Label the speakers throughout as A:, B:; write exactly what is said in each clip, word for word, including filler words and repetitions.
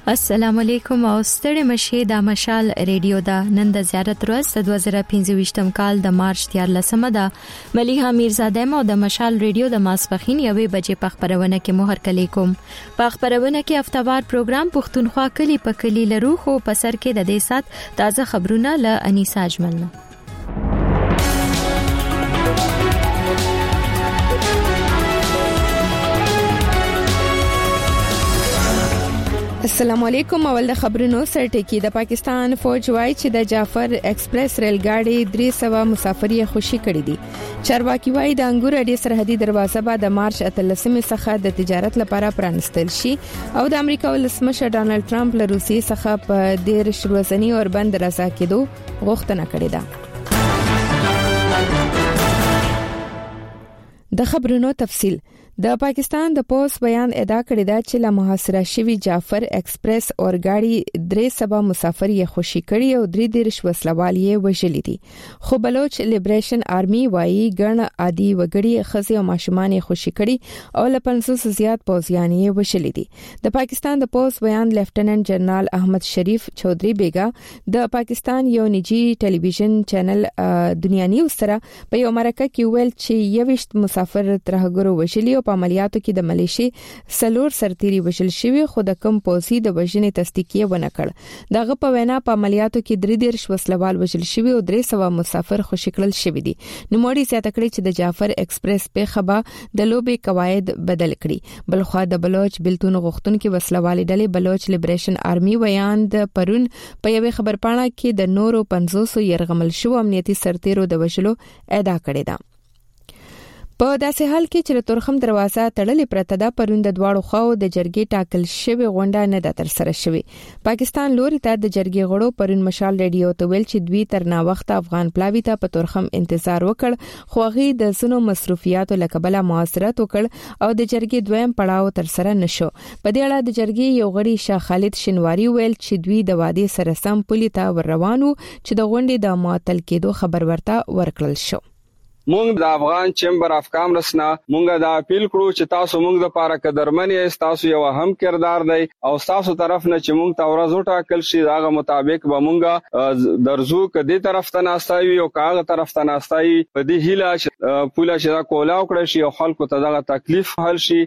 A: السلام علیکم او ستړي مشه د مشال ریډیو دا نن د زیارت ورځ د دوه زره پنځه کال د مارچ دیارلسمه ده. ملیحه میرزاده مو د مشال ریډیو د ماسپخین یوې بجې په خبرونه کې مهر کلی کوم. په خبرونه کې هفتوار پروګرام پښتونخوا کلی په کلی لرو خو په سر کې د دې سات تازه خبرونه ل انیسا اجمل.
B: السلام علیکم. اول د خبرونو سرټکی. د پاکستان فوج وایي چې د جعفر ایکسپریس ریل ګاډي درې سوه مسافر یې خوشي کړي دي. چارواکي وایي د انګور اډې سرحدي دروازه به د مارچ اتلسمې څخه د تجارت لپاره پرانستل شي او د امریکا ولسمشر ډانلډ ټرمپ له روسیې څخه په ډیر شروزنی اور بند رضا کېدو غوښتنه کړې ده. د خبرونو تفصیل. د پاکستان د پولیس بیان ادعا کړی دا چې له محاصره شوی جعفر ایکسپریس اورګاډي درې سوه مسافر یې خوشي کړي او درې دیرش وسلوال یې وژلي دي. خو بلوچ لیبریشن آرمي وایي ګڼ عادي وګړي خزي او ماشومان یې خوشي کړي او له پنځوس زیات پوځیان یې وژلي دي. د پاکستان د پولیس بیان لیفټیننټ جنرال احمد شریف چودھری بیګا د پاکستان یو نجی ټلویزیون چینل دنیا نیوز سره په یو مرکه کې ویل چې یوشت مسافر ترهګرو وژلي او په عملیاتو کې د ملیشي سلور سرتيري وژل شوی خو د کم پوسی د وژنې تصدیق یې ونه کړ. دغه په وینا په عملیاتو کې درې دیرش وسلوال وژل شوی او درې سوه مسافر خوشي کړل شوی دي. نو موري زیاته کړی چې د جعفر ایکسپریس په خبا د لوبي قواعد بدل کړي. بلخو د بلوچ بلتون غختونکو وسلوال ډلې بلوچ لیبریشن آرمي ویان د پرون په یوه خبرپاڼه کې د نورو پنځوس يرغمل شو امنیتي سرتیرو د وژلو ادعا کړې ده. په داسې حال کې چې تورخم دروازه تړلې پرته ده پرون د دواړو خواو د جرګې ټاکل شوی غونډه نه ده تر سره شوی. پاکستان لوري ته د جرګې غړو پرون مشال ریډیو ته ویل چې دوی تر نا وخت افغان پلاوی ته په تورخم انتظار وکړ خو هغه د زونو مصرفياتو لکبله معاصرت وکړ او د جرګې دویم پړاو تر سره نشو. په دې اړه د جرګې یو غړي شاه خالد شنواری ویل چې دوی د وادي سره سم پولي ته ور روانو چې د غونډې د معطل کېدو خبر ورته ورکړل شو.
C: مونږ د افغان چیمبر اف کامرس نه مونږ دا اپیل کړو چې تاسو مونږ د پاره قدرمن یې تاسو یو هم کردار دی او تاسو طرف نه چې مونږ ته ورځو ټاکل شي داغه مطابق به مونږ درزو کدي طرف ته ناستایو او کاغه طرف ته ناستای په دې هیله چې پوله چې دا کولا وکړي شي او خلکو ته دغه تکلیف حل شي.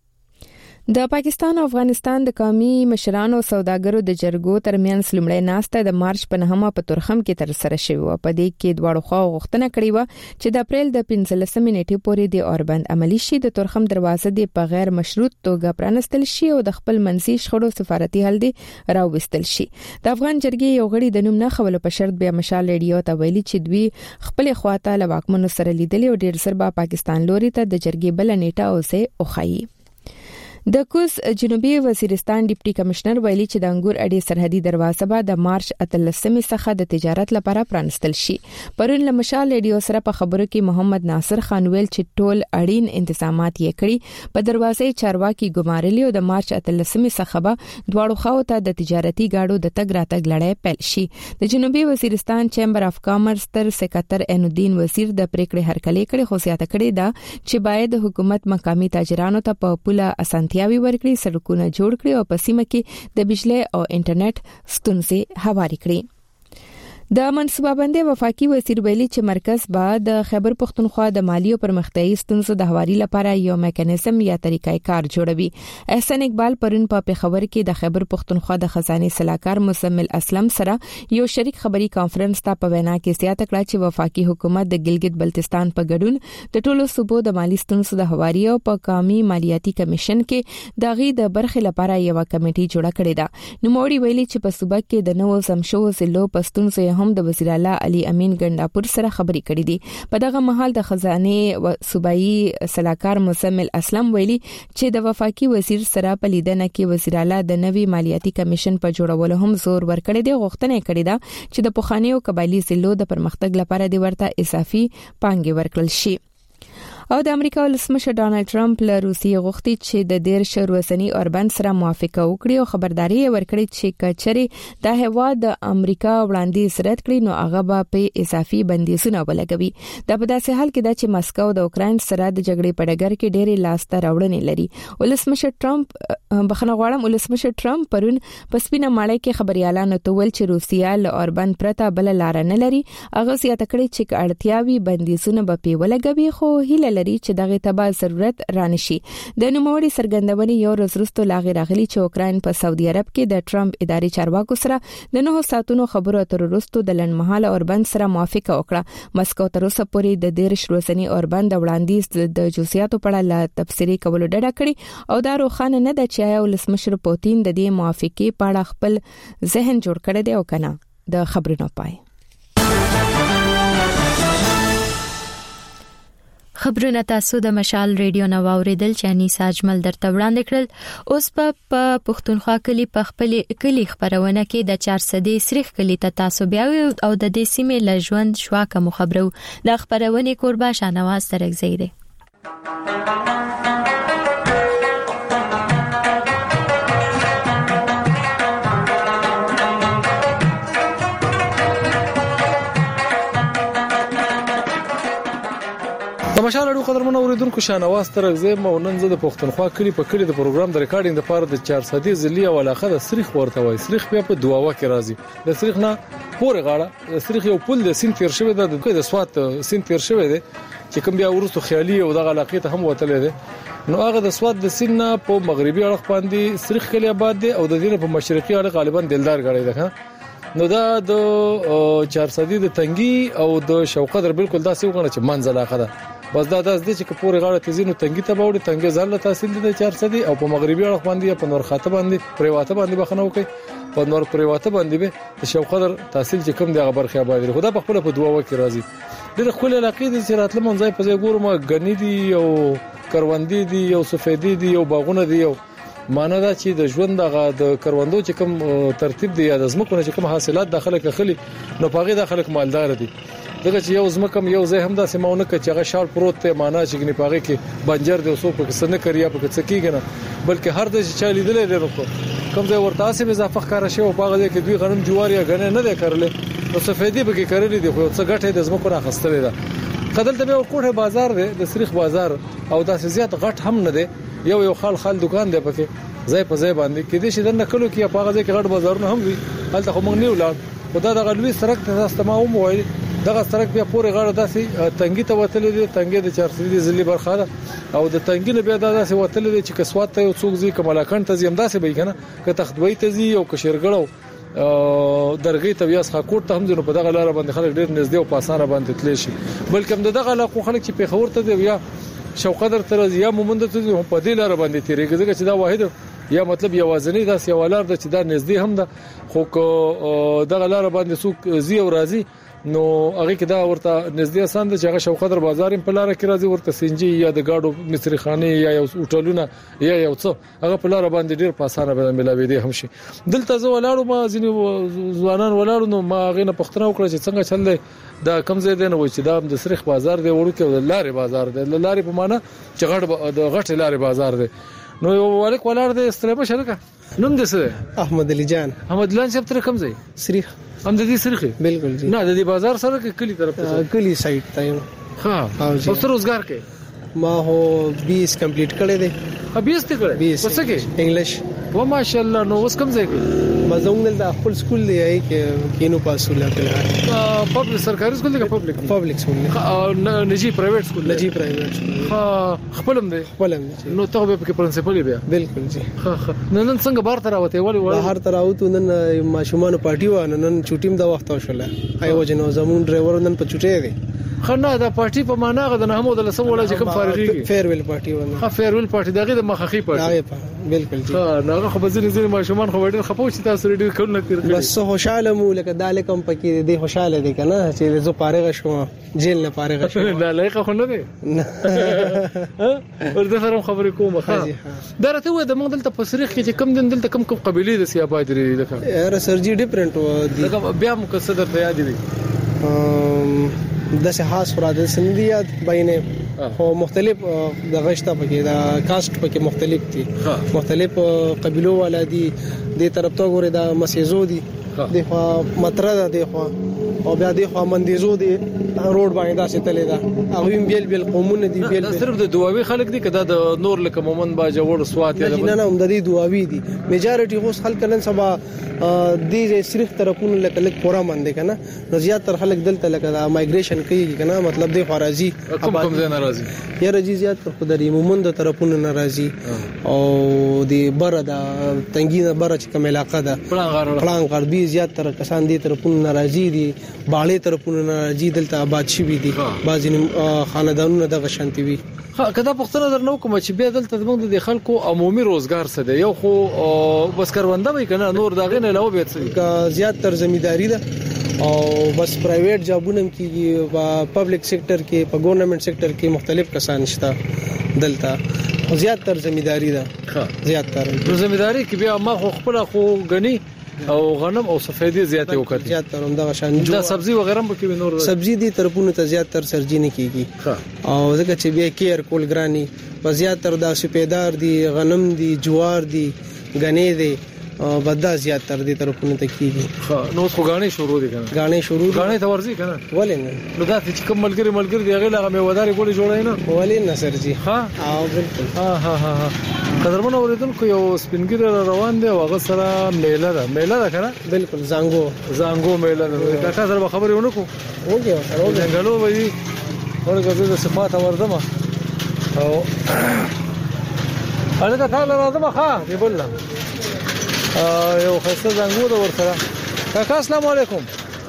B: د پاکستان او افغانستان د قومي مشرانو سوداګرو د جرګو ترمنځ لومړی ناسته د مارچ په نهمه په تورخم کې تر سره شوه او په دې کې دواړو خواو غوښتنه کړې و چې د اپریل د پنځلسمې نیټې پورې د اوربند عملی شي د تورخم دروازه د په غیر مشروط توګه پرانستل شي او د خپل منځي شخړو سفارتي حل دی راوستل شي. د افغان جرګې یو غړي د نوم نه خول په شرط بیا مشال ریډیو ته ویلي چې دوی خپل خواته له واکمنو سره لیدل او ډیر سر به پاکستان لوري ته د جرګې بل نیټه اوسه اوخایي. د کوز جنوبي وزیرستان ډیپټي کمشنر ویلي چې د انګور اډې سرحدي دروازه به د مارچ اتلسمې څخه د تجارت لپاره پرانستل شي. پرون له مشال ریډیو سره په خبرو کې محمد ناصر خان ویل چې ټول اړین انتظامات یې کړی په دروازې چارواکي ګمارلي او د مارچ اتلسمې څخه به دواړو خواو ته د تجارتي گاډو د تګ راتګ لړۍ پیل شي. د جنوبي وزیرستان چیمبر اف کامرس تر سکتر عینالدین وزیر د پریکړې هرکلی کړي خو زیاته کړي دا چې باید حکومت مقامي تاجرانو ته په پوله اسانتیا یاوي ورکړي سړکونه جوړ کړي او په سیمه کې د بجلی او انټرنیټ ستونزې هواري کړي. د منصوبه بندي وفاقي وزیر ویلي چې مرکز به د خیبر پختونخوا د مالی او پرمختیايي ستونزو د هواري لپاره یو میکانیزم یا طریقې کار جوړوي. احسان اقبال پرون په پیښور کې د خیبر پختونخوا د خزانه صلاحکار مزمل اسلم سره یو شریک خبري کانفرنس ته په وینا کې زیاته کړه چې وفاقي حکومت د ګلګت بلتستان په ګډون د ټولو صوبو د مالی ستونزو د هواري او په قومي مالیاتي کمیشن کې د غي د برخې لپاره یو کمیټي جوړه کړې ده. نو موري ویلي چې په صوبه کې د نوو سمشو زلو پستونزو هم د وزیر اعلی علي امین ګنداپور سره خبري کړې دي. په دغه مهال د خزانه صوبایي صلاحکار مزمل اسلم ویلي چې د وفاقي وزیر سره په لیدنه کې وزیر اعلی د نوي مالیاتي کمیشن په جوړولو هم زور ورکړی دی. غوښتنه کړې ده چې د پخوانیو قبایلی ضلعو د پرمختګ لپاره د ورته اضافي پانګې ورکړل شي. او د امریکا ولسمشر ډانلډ ټرمپ له روسیې غوښتي چې د ډیر شروسنی اوربند سره موافقه وکړي او خبرداري ورکړي چې کچري د هواد د امریکا وړاندیز رد کړي نو هغه به په اضافي بندیزونه ولګوي. دا په داسې حال کې چې مسکو د اوکرين سره د جګړې په ډګر کې ډېری لاسته راوړنې لري. ولسمشر ټرمپ بخنه غواړم ولسمشر ټرمپ پرون په سپینه ماړی کې خبريالانو ته ویل چې روسیا له اوربند پرته بل لار نه لري. هغه زیاته کړې چې اړتیاوي بندیزونه به په ولګوي خو هیله لري چې دغه تبا ضرورت رانشي. د نوموړي سرګندونې یو ورځ وروسته لاغي راغلي چې اوکرين په سعودي عرب کې د ټرمپ اداري چارواکو سره د نهو ساعتونو خبرو اترو وروسته د لنډمهاله اوربند سره موافقه وکړه. مسکو تر اوسه پورې د ډیر شروسنی اوربند وړاندیز د جزئیاتو په اړه تفسیری کول ډډه کړي او دا روښانه نه ده چې آیا ولسمشر پوتین د دې موافقې په اړه خپل ذهن جوړ کړی دی او کنه. د خبرونو پای
A: خبرونه تاسو د مشال ریډیو نو اوریدل چې انیسا اجمل درته وړاندې کړل. اوس په پښتونخوا کلی په خپل کلی خبرونه کې د چار سدې سریخ کلی ته تاسو بیا او د دې سیمې لژوند شواکه مخبرو د خبرونه قربا شانواز ترغزی دی.
D: د مشال اړو قدرمنو اوریدونکو شانواز ترغزی مو نن زه د پښتونخوا کلی په کلی د پروګرام د ریکارډینګ لپاره د چار سدې ځلی او علاقه د سریخ ورته وای. سریخ بیا په دواوا کې راځي. د سریخ نه پورې غاړه د سریخ یو پل د سین تیر شوی د د سوات سین تیر شوی دی چې کوم بیا ورسته خیالي او د علاقې ته هم وتلې ده. نو هغه د سوات د سین نه په مغربي اړخ باندې سریخ کلی آباد دی او د دې په مشرقي اړخ غالبا دلدار غړي ده. نو دا د چار سدې د تنګي او د شوقدر بالکل داسې وګڼه چې منځ علاقه ده. بس دا داس دي چې پورې غاړه تزینو تنګي ته باوړي تنګي ځل له تحصیل دي چار سدي او په مغربي اړخ باندې په نور خاطه باندې پریواته باندې بخنه وکي په نور پریواته باندې به د شوقدر تحصیل چې کوم د برخه آباد خدا په خپل په دوا وکي راځي. د خپل علاقې د سراتله منځای په ځای ګورم غنی دي او کروندې دي او سفیدي دي او باغونه دي او معنی دا چې د ژوند د کروندو چې کوم ترتیب دی یا د زمکو چې کوم حاصلات داخله کخلي نو پاغي داخله مالدار دي. دغه چې یو زمکم یو ځای هم دا سیمونه کې چې هغه شال پروت ته معنا چې ګنې پاغه کې بنجر دی اوسو په څه نه کړیا په څه کېږي نه بلکې هر د چې چالي دی له کوم ځای ورته اسې اضافه ښکارا شی او پاغه کې دوی غنم جوار یا غنه نه دی کړل نو سفیدی به کې کړل دي خو څه غټه د زمکو راخستلې ده. خدل ته یو کوټه بازار دی د سریخ بازار او داسې زیات غټ هم نه دی یو یو خال خال دکان دی پکې ځای په ځای باندې کې دي چې د نکلو کې پاغه کې غټ بازارونه هم وي هلته خو موږ نه ولاړ خدا د غلوي سرک ته استماو موایي دغه سرک بیا پورې غاړه داسې تنګي ته وتلې دي تنګي د چار سدې ځلې برخه ده او د تنګي نه بیا داسې وتلې دي چې کسوات ته یو څوک زی کملاکان ته زم داسې به کنه که تختوي ته زی او کشرګړو درغې ته بیا ښه کوټ ته هم ځنه په دغه لار باندې خلک ډېر نږدې او پاساره باندې تللی شي بلکې دغه علاقو خلک چې په خبر ته دی یا شوقدر تر یا مومند ته په دې لار باندې تیریږي چې دا واحد یا مطلب یوازنی دا سیوالار د چې دا نږدې هم ده خو دغه لار باندې څوک زی او راضي نو هغه کې دا ورته نږدې آسان ده چې هغه شوقدر بازار په لار کې راځي ورته سنجي یا د گاډو مصری خانه یا یو هوټلونه یا یو څه هغه په لار باندې ډیر په اسانه به ملاوي دي هم شي. دلته زه ولاړو ما ځینې ځوانان ولاړو نو ما هغه نه پښتنه وکړه چې څنګه چل دی دا کم ځای دی نو چې دا د سریخ بازار دی ورکه د لارې بازار دی د لارې په معنا چې غټ د غټ لارې بازار دی. نو یو والک ولار د استلمه شرکه نوم دې څه
E: احمد علي جان
D: احمد لان صاحب تر کوم ځای
E: سریخ
D: هم د دې سریخ
E: بالکل جی
D: نه د دې بازار سره کې کلی طرف ته
E: کلی سایت ته
D: ها او سر روزګار کې
E: ما هو بیس کمپلیټ کړی دی
D: بیس ته کړی څه کې
E: انګلیش
D: و ماشاءالله نو اوس کوم ځای کې
E: مزونګل د خپل سکول دی کې کینو پاسوله کړه
D: پبلک سرکاري سکول دی پبلک
E: پبلک سکول
D: نه نجی پرایویټ سکول
E: نجی پرایویټ سکول
D: ها خپلم دی
E: خپلم
D: نو ته به کې پرنسپل بیا
E: بالکل جی
D: ها ها نن څنګه بار تر راوته ولی
E: ولی هر تر راوته نن ماشومان پارټي و نن چټیم د وخت وشله ایو جنو زمون ډرایور نن په چټي دی
D: خنه دا پارټي په معنا غو د محمود الله سم ولا چې کوم فارغي
E: فیرویل پارټي ونه
D: ها فیرویل پارټي دغه د مخخي
E: پارټي بالکل جی
D: ها ناغه خو بزنه زین ماشومان خو ډیر خپو چې تاسو ډیر کول نه کړی
E: بس خوشاله مو لکه داله کم پکې دی خوشاله دي کنه چې زه فارغ شوم جیل نه فارغ شوم
D: نه لایق خو نه دی ورته سره خبرې کوم ها درته و د موږ دلته په سریخ کې چې کم دن دلته کم کوم قبيله د سیابای دی لکه
E: یاره سرجی ډیفرنٹ و
D: دي بیا مقصد ته یاد دي
E: د سه خاص فراد سندیات باینه خو مختلف د غشته پکې د کاست پکې مختلف دي مختلف قبيلو والا دي د طرف ته ګوره د مسیزو دي د خو متره ده خو او بیا د خو مندیزو دي روډ باندې دا ستلې ده هغه بیل بیل قومونه دي بیل
D: صرف د دواوی خلک دي کدا د نور لکه مومن با جوړ سوات یا
E: نه نه هم د دې دواوی دي میجارټي خو خلک نن سبا د دې صرف طرفونه لکه لک پورا مند کنه نو زیات تر خلک دلته لکه دا مایګریشن کوي کنه مطلب د خارجي
D: کوم کوم ځای ناراضي
E: یا رجی زیات تر خدای مومن د طرفونه ناراضي او د بره د تنګینه بره چې کوم علاقه ده پلان غربي زیات تر کسان دي طرفونه ناراضي دي باړې طرفونه ناراضي دلته آباد شي دي بعضی خاندانونه د غشنتی وي
D: کدا پښتنه در نو کوم چې بیا دلته موږ د خلکو عمومي روزګار څه دی یو خو بس کرونده وي کنه نور داغه نه علاوه به څه
E: زیات تر زمینداری ده او بس پرایویټ جابونه کې په پبلک سېکټر کې په ګورنمنت سېکټر کې مختلف کسان شته دلته زیات تر زمینداری ده زیات تر
D: زمینداری کې بیا ما خو خپل خو غني او غنم او سفیدی زیاتې وکړي
E: زیات تر همدا شان
D: دا سبزی وغیرہ به کې نور
E: سبزی دي طرفونه ته زیات تر سرجی نه کیږي او ځکه چې بیا کیر کول ګرانی په زیات تر دا سپیدار دي غنم دي جوار دي غنې دي بدا زیات تر دي طرفونه ته کیږي
D: نو خو غاڼې شروع دي کنه
E: غاڼې شروع
D: غاڼې ته ورځي کنه
E: ولې نه
D: نو دا چې کوم ملګری ملګری دی هغه هغه مې وداري ګولې جوړای نه
E: ولې نه سرجی
D: ها
E: او بالکل
D: ها ها ها قدرمن اوریدونکو یو سپینګر روان دی او هغه سره میله ده میله ده کنه
E: بالکل زنګو
D: زنګو میله ده دا کا سره خبرې ونکو
E: وګورئ سره
D: څنګه وي ورګه د صفات وردمه او انا تعالی راځم ښا دی بل یو خسته زنګو ده ورسره کاکا السلام علیکم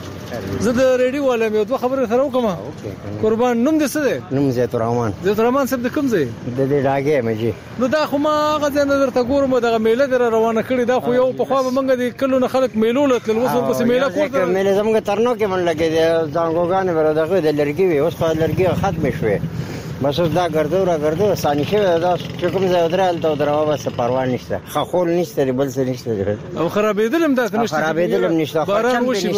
D: زه د ریډیو والم یو دوه خبرې سره وکم قربان نوم دې څه دی
F: نوم زیات الرحمن
D: زیات الرحمن صاحب د کوم ځای
F: د دې راګه مې
D: نو دا خو ما غزه نظر ته ګورم دغه میله در روانه کړی دا خو یو په خوا به منګه د کلو نه خلک میلو لتل وسو پس میله کوته
F: میله زموږ ترنو کې من لګي د زنګوګان ور دغه د لړکی وي اوس خو لړکی ختم شوه بس اوس دا ګرځو را ګرځو سانی شوه دا کوم ځای درال ته دروا بس پروا نشته خخول نشته بل څه نشته
D: او خرابېدل هم دا نشته
F: خرابېدل هم نشته
D: باران وشي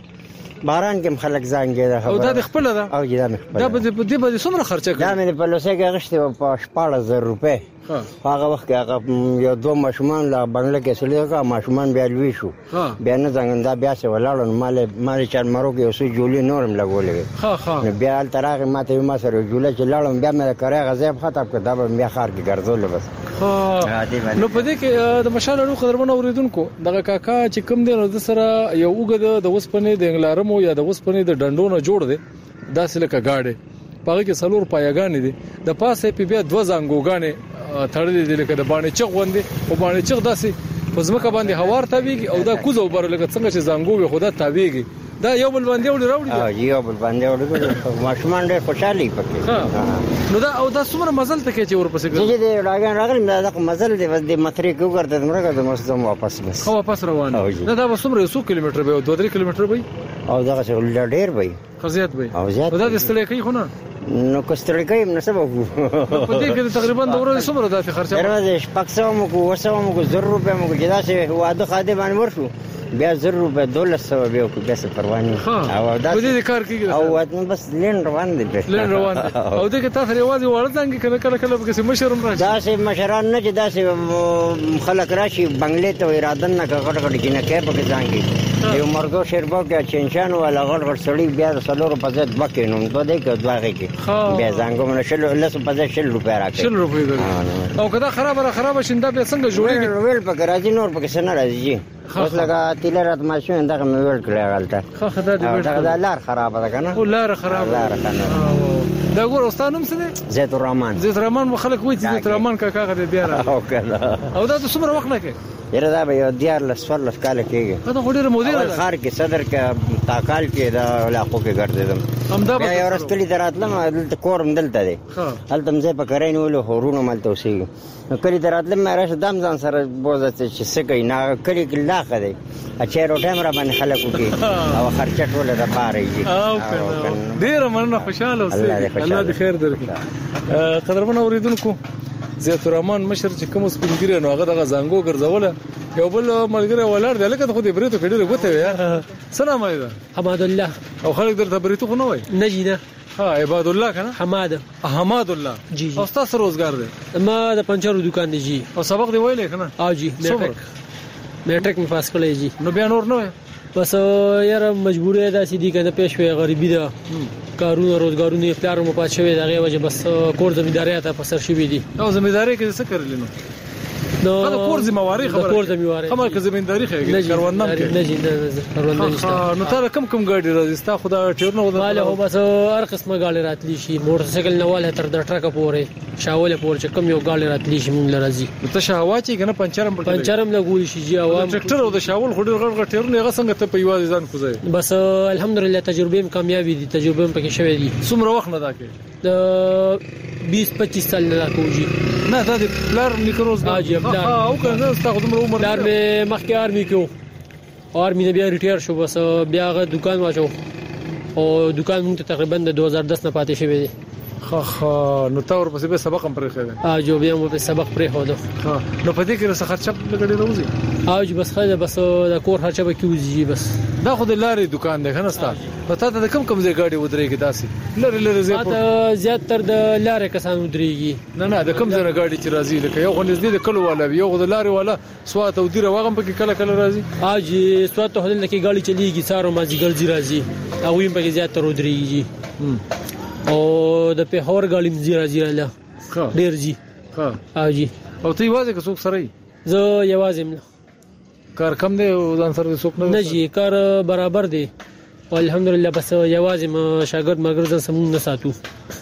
F: باران کې خلک ځانګي ده
D: او دا د خپل ده
F: او دا مخ
D: دا به دې به څومره خرچه کړي
F: دا مې په لوسه کې غشته په شپږ زره روپے هغه وخت کې هغه یو دوه ماشومان لا بنگله کې سړي کا ماشومان بیا لوي شو بیا نه څنګه دا بیا څه ولاړ مال مال چار مرو کې اوسې جوړې نورم لګولې
D: ها ها
F: بیا ترغه ماته ما سره جوړه چې لاړم بیا مې کرے غزيب ختم کړ دا بیا خار کې ګرځول بس
D: نو په دې کې د مشال اړو قدرمن اوریدونکو دغه کاکا چې کوم دی نو د سره یو وګد د وسپنې د انګلارمو یا د وسپنې د ډندونو جوړ دی دا سلکه گاډي پاره کې سلور پایګانې دي د پاسه په بیا دوه زنګوګانې تړلې دي لکه د باندې چغ وندي او باندې چغ داسي په ځمکه باندې هوار تاویږي او دا کوزو بر لکه څنګه چې زنګو وي خدا تاویږي دا یو بل باندې وړي راوړي
F: ها یو بل باندې وړي ماشومان ډېر خوشالي پکې
D: نو دا او دا څومره مزل ته کې چې ورپسې
F: ګرځي چې دې راغان راغلی دا مزل دې ود متري کو ګرځي مرګه د مسلم واپس بس
D: خو واپس روان دا دا څومره یو کیلومتر به دوه درې کیلومتر به
F: او دا څه ډېر به
D: خزيات به
F: او زیات
D: دا د ستړي کوي خو نه
F: نو کوستړی کوي نو سبب
D: په دې کې تقریبا د ورځې څومره دافي خرچه
F: درځي شپږ مو کو وسو مو کو زر روپے مو کو جدا چې واده خاده باندې ورشو بیا زر روپے دولس سو بیا کو بیا څه پروا نه
D: او دا په دې کار کې
F: او وته بس لین روان دي
D: لین روان او دې کې تاسو ریواز وړل څنګه کله کله کله به مشرم راځي
F: دا سه مشران نه چې دا سه خلک راشي بنگلې ته اراده نه کړ کړ کې نه کې پکې ځانګي یو مرګو شربو کې چنچان ولا غړ غړ سړی بیا سلور په ځد بکې نو دوه دې کې دوه کې بیا ځانګو نه شل لس په ځد شل روپیا راکې
D: شل روپیا او کدا خراب را خراب شیندا به څنګه جوړیږي
F: ویل پکې راځي نور پکې سن راځي اوس لگا تیلرات ماشین دغه مې ویل کړی غلطه
D: خو خدای دې
F: دا لار خراب ده کنه
D: او لار خراب
F: لار کنه
D: دا ګور استانم څه دي
F: زید الرحمن
D: زید الرحمن خلک وایي زید الرحمن کاکا غته بیا
F: او کنه
D: او دا څومره وخت نه کې
F: یره دا به یو دیار لسفر لس کال کېږي
D: دا خو ډېر مودې
F: ده خار کې صدر کې تاکال کې دا علاقو کې ګرځیدم
D: امدا
F: بیا یو رس کلی دراتلم دلته کورم دلته دی هلته مزه په کرین ولو هورونو ملته وسی نو کلی دراتلم مې راشه دم ځان سره بوزه چې څه کوي نه کلی کې لاخه دی اچھا روټه مرا باندې خلکو کې او خرچه ټوله د بارې
D: او کنه ډیر مننه خوشاله اوسئ الله دې خیر درکړي قدرمن اوریدونکو زیات الرحمن مشر چې کوم سپینګری نو هغه دغه زنګو ګرځوله یو بل ملګری ولر دی لکه خو دې بریتو کډیره غوته یا سلام علیکم
G: حمد الله
D: او خلک درته بریتو خو نه وای
G: نه جینه
D: ها عباد الله کنه
G: حماد
D: حماد الله
G: جی
D: او تاسو روزګار دی
G: ما د پنچرو دکان دی جی
D: او سبق دی ویلې کنه
G: او جی میټرک میټرک می پاس کړی جی
D: نو بیا نور نه
G: بس یاره مجبوری ده چې دی کنه پېښ وي غریبی ده کارونه روزګارونه پلار مو پات شوی دغه وجه بس کور زمینداری ته پسر شوی دي
D: او زمینداری کې څه کړل نو
G: نو
D: دا کور زمینداری خبره
G: کور زمینداری
D: کومه که زمینداری خېږي کاروانم کې
G: نه جی کاروان نشته
D: نو تاسو کم کم ګاډي راځي تاسو خدا ټیرنو ودا
G: مال هو بس هر قسمه ګاډي راتلی شي موټر سایکل نواله تر د ټرک پورې شاوله پورې کم یو ګاډي راتلی شي مونږ لرازي
D: ته شاوا چې کنه پنچرم پټ
G: پنچرم لګول شي جی عوام
D: ټریکټر او د شاول خډیر غړ غړ ټیرنو هغه څنګه ته په یوازې ځان کوزای
G: بس الحمدلله تجربه هم کامیابی دي تجربه هم پکې شوې دي
D: څومره وخت نه دا کې
G: د بیس پچیس سال نه راکوږي
D: نه دا د پلار نیکروز
G: ها جی پلار
D: او کنه تاسو عمر عمر
G: پلار مې مخکې آرمي کې او آرمي نه بیا ریټایر شو بس بیا غو دکان واچو او دکان مونږ ته تقریبا د دوه هزار دس نه پاتې شوی دی
D: خا خا نو تا ور پسې به سبق هم پرې خېده
G: ها جو بیا مو په سبق پرې هودو
D: ها نو پدې کې رس خرچه لګړې روزي
G: ها جو بس خاله بس د کور خرچه به کیږي بس
D: دا خو د لارې دکان دی کنه ستا پتا ته کم کم ځای ګاډي ودرېږي داسي لری لری ځای
G: په زیات تر د لارې کسان ودرېږي
D: نه نه د کم ځای ګاډي چې راځي لکه یو غنځ دي د کلو والا یو د لارې والا سوات او دیره واغم په کله کله راځي
G: ها جی سوات ته هلته کې ګاډي چلیږي سارو مازی ګرځي راځي او ویم په زیات تر ودرېږي او د په هور ګاډي مزي راځي راځي ډیر جی
D: ها
G: ها جی
D: او ته یوازې که څوک سره
G: زه یوازې مله
D: کار کم دی او ځان سره څوک نه
G: نه جی کار برابر دی الحمدلله بس یوازې ما شاګرد مګر ځم سمون نه ساتو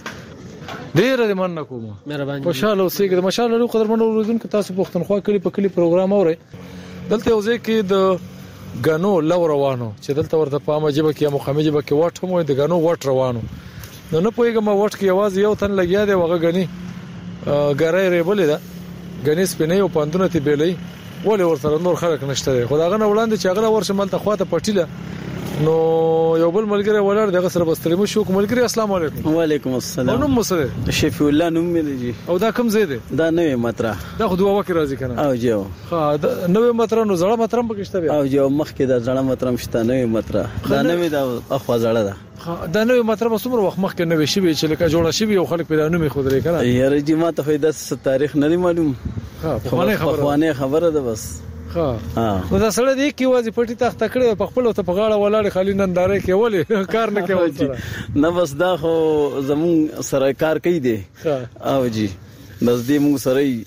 D: ډیر دې من کوم
G: مهرباني
D: خوشاله اوسئ د ماشاءالله لو قدر منو ورودونکو تاسو پښتونخوا کلی په کلی پروګرام اوري دلته یو ځای کې د غانو لو روانو چې دلته ورته په مجبه کې مخامجه به کې واټ هم د غانو واټ روانو نو نه پوهیږم واټ کې आवाज یو تن لګیا دی وغه غني ګرای ریبلې ده غني سپینې او پاندونه تی بیلې ولې ورسره نور خلک نشته خدای غنه وړاندې چې هغه ورشه ملته خواته پټیله نو یو بل ملګری ولر دغه سره بسترمو شو ملګری السلام علیکم
H: وعلیکم السلام
D: نو مسره
H: شفیع الله نوم مې دی
D: او دا کوم زیاده
H: دا نوې مطرح
D: دا خو دوه وکړه راځي کنه
H: او جو
D: ها دا نوې مطرح نو زړه مطرح پکشته بیا
H: او جو مخکې دا زړه مطرح شته نوې مطرح دا نوې دا اخوا زړه ده
D: دا نوې مطرح څومره وخت مخکې نوې شي چې لکه جوړه شي او خلک پیدا نومې خود لري کنه
H: یاره جی ما ته فائدہ تاریخ نه معلوم
D: ها په
H: خبره خبره ده بس
D: ها نو دا سره دی کې وازي پټي تخت کړي په خپل ته په غاړه ولاړ خالي ننداره کې ولې کار نه کوي
H: نه بس دا خو زمون سره کار کوي دی او جی بس دې موږ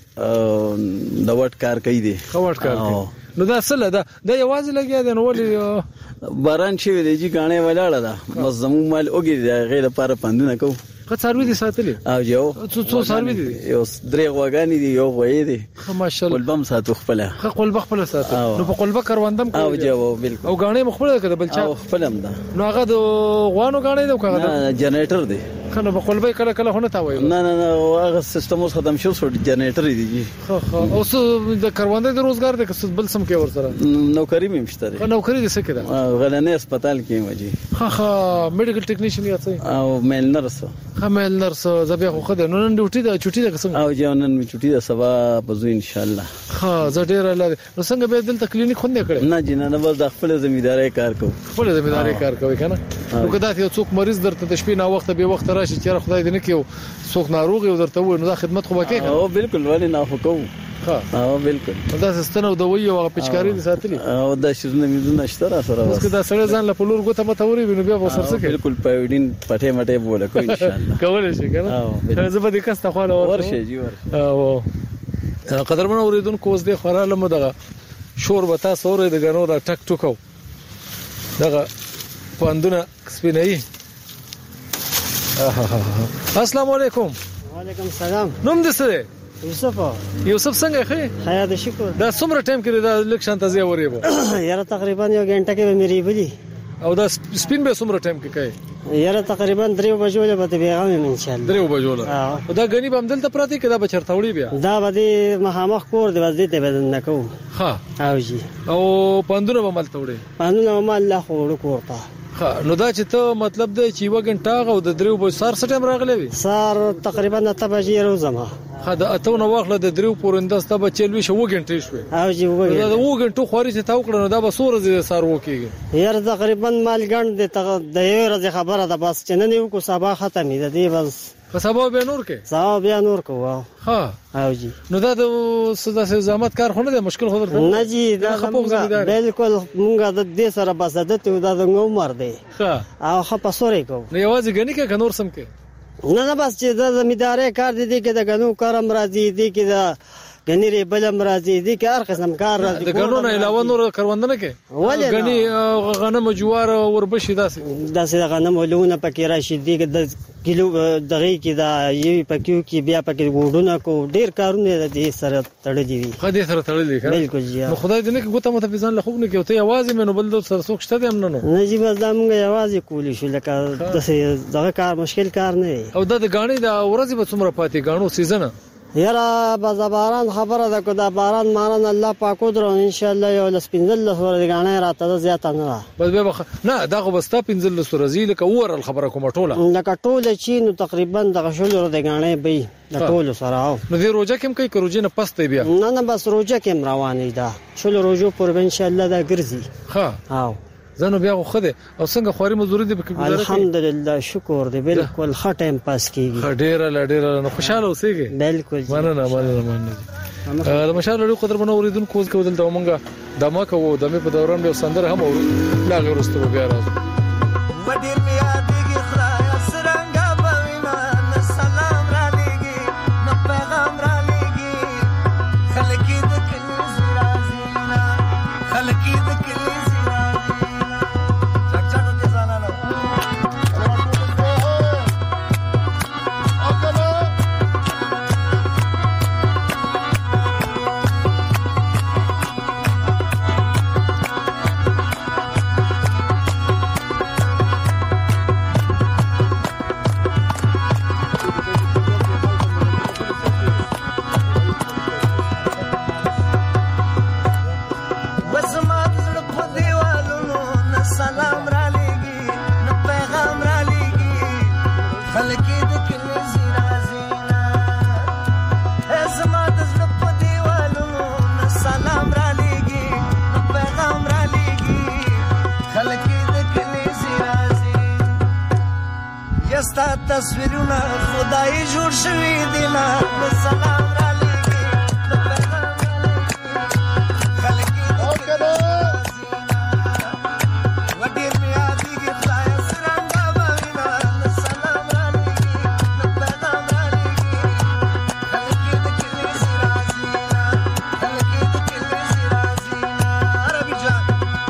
H: سره د وټ کار کوي دی
D: وټ کار کوي نو دا سره دا د یوازې لګیا دی نو ولې
H: باران شي دی جی غاڼه ولاړه ده بس زمون مال اوګي دی غیر لپاره پاندونه کوو
D: که څاروي دي ساتلې
H: او جو
D: څو څو څاروي دي
H: یو درې غواګانی دي یو غوي دي
D: ماشاءالله
H: قلبم ساتو خپل
D: خه قلب خپل ساتو نو په قلب کاروندم
H: او جو بالکل
D: او غاڼه مخبل کده بل چا
H: او خپلم ده
D: نو هغه د غوانو غاڼه ده کغه
H: نه جنریټر دی
D: کنه په قلب کله کله هونه تا وایي
H: نه نه نه هغه سیستم اوس ختم شو سو جنریټر دی جی
D: خه خه اوس د کاروانده د روزګار د کس بل سم کې ور سره
H: نوکری مې مشته
D: نوکری دې څه کړه
H: غلنه هسپتال کې وځي
D: خه خه میډیکل ټیکنیشن یا څه
H: او میل نرس
D: خه میل نرس زبې خو خدای نن ډیوټي ده چټي ده څنګه
H: او جنن می چټي ده سبا بزو ان شاء الله
D: ها زه ډیر لاره نو څنګه به دلته کلینیک خونې کړې
H: نه جن نه بس د خپل ځمېداري کار کوم
D: خپل ځمېداري کار کوي کنه نو کدا ته څوک مریض درته د شپې نه وخت به وخت راشي چې خدای دې نه کیو څوک ناروغ یو درته و نو دا خدمت خو وکړي
H: او بالکل ولی نه خو کوم ها او بالکل
D: دا سستنه د وی او پچکاری دي ساتلی
H: او دا شزونه مزونه شتره سره
D: بس کدا سره ځان له پلور ګوته متوري بنو بیا وسر سکه
H: بالکل پاوډین پټه مټه بوله کوي ان شاء الله
D: کول شي کنه زه به دې کسته خو له
H: ورشه جی ورشه
D: او قدرمن اوریدونکو اوس دې خراله مدغه شور وتا سورې د غنو دا ټک ټکو دغه پاندونه سپینای السلام علیکم
I: وعلیکم السلام
D: نوم دې څه
I: یوسف
D: یوسف څنګه ښه
I: حیا شکر
D: دا څومره ټایم کې دا لک شانت ازي وریبو
I: یاره تقریبا یو غنټه کې مې بلی
D: او دا سپین به څومره ټایم کې کوي
I: یاره تقریبا درې بجو له به بیغام ان شاء الله
D: درې بجو له دا غنی به عمدل ته پراتی کې دا بچرتاوړي بیا
I: دا به مخامخ کور دی وځي ته بدن نکو
D: ها
I: او جی
D: او پاندونه به مل توړي
I: پاندونه ما الله خو کور ته
D: نو دا چې ته مطلب دی چې یو غنټه او د دریو په سار څه ټایم راغلی وي؟
I: سار تقریبا اته بجې روزما.
D: خا د اته نو واخله د دریو پورنده ستا بچل وي شو غنټه شوي.
I: او جی وګورئ
D: دا و غنټه خوري چې تا وکړه نو دا به سور زی سار وکیږي.
I: یار تقریبا مال ګڼ د د یو ورځې خبره ده بس چې نن یو کو سبا ختمې ده دی بس.
D: په سبا به نور کې؟
I: سبا بیا نور کو.
D: ها
I: او جی
D: نو دا د صدا سه زحمت کار خونه ده مشکل خو درته
I: نه جی دا بالکل مونږه د دې سره بس عادت دا د عمر دی.
D: ها
I: او خپه سورې کو
D: نو یوازې غنی کې کنور سم کې
I: نه نه بس چې د زمیداري کار دي کې د غنو کارم راځي دي کې د غنیری بلم راځي دي کې هر قسم کار راځي.
D: د غنو نه علاوه نور کاروندنه کې غنی غنم جوار وربشي داسې
I: داسې غنم ولونه پکې راشي دي کې د کیلو دغه کې دا یوي پکې کې بیا پکې ګوډونه کو ډیر کارونه دي سره تړلې دي.
D: خدای سره تړلې ښه بالکل جی. نو خدای دې نه کې ګوته مت فزان له خوب نه کې ته आवाज مې نو بل د سر څوک شته دې امنه نو
I: نه جی بس دا موږ आवाज کولی شو لکه دغه کار مشکل کار نه.
D: او دا د غاڼې د ورځې په څومره پاتې غاڼو سیزن
I: یاره بازاران خبره ده کو دا باران ماران الله پاک درو ان شاء الله یو لسپینځل ور غاڼه راته زیاته نه
D: بس به بخ... نه دا خو بستا پینځل سور زیل ک اور الخبره کوم ټوله
I: لکه ټوله چی نو تقریبا د شول ور غاڼه به د ټوله سره او
D: نو دی روزه کوم کوي روزه نه پسته بیا
I: نه نه بس روزه کوم روانه ده شول روزو پر ان شاء الله دا ګرځي.
D: ها
I: او
D: زنه بیا خو خده او څنګه خوري مزدوري دی په گزاره
I: الحمدلله شکر دی بالکل ښه ټایم پاس کیږي.
D: ډیر ډیر نو خوشاله اوسېږي بالکل مننه مننه مننه د مشال لري قدر بنو اوریدونکو کوز کول د مونږه د ما کو د مې په دوران به سندره هم اورو لا غیر واستو بیا راځو وډیر میا دیږي خدای سرنګا بوینا سلام را لګي نو پیغام را لګي خلکی د کلی زرازینا خلکی د کلی تصویرونه خدای جوړ شوی دی نه سلام را لګي نو پیغام خلک او کړه وډیر میا دیږي خدای سرنګا بوینا سلام را لګي نو پیغام را لګي خلک د کلی سرازینا خلک د کلی سرازینا عربي جان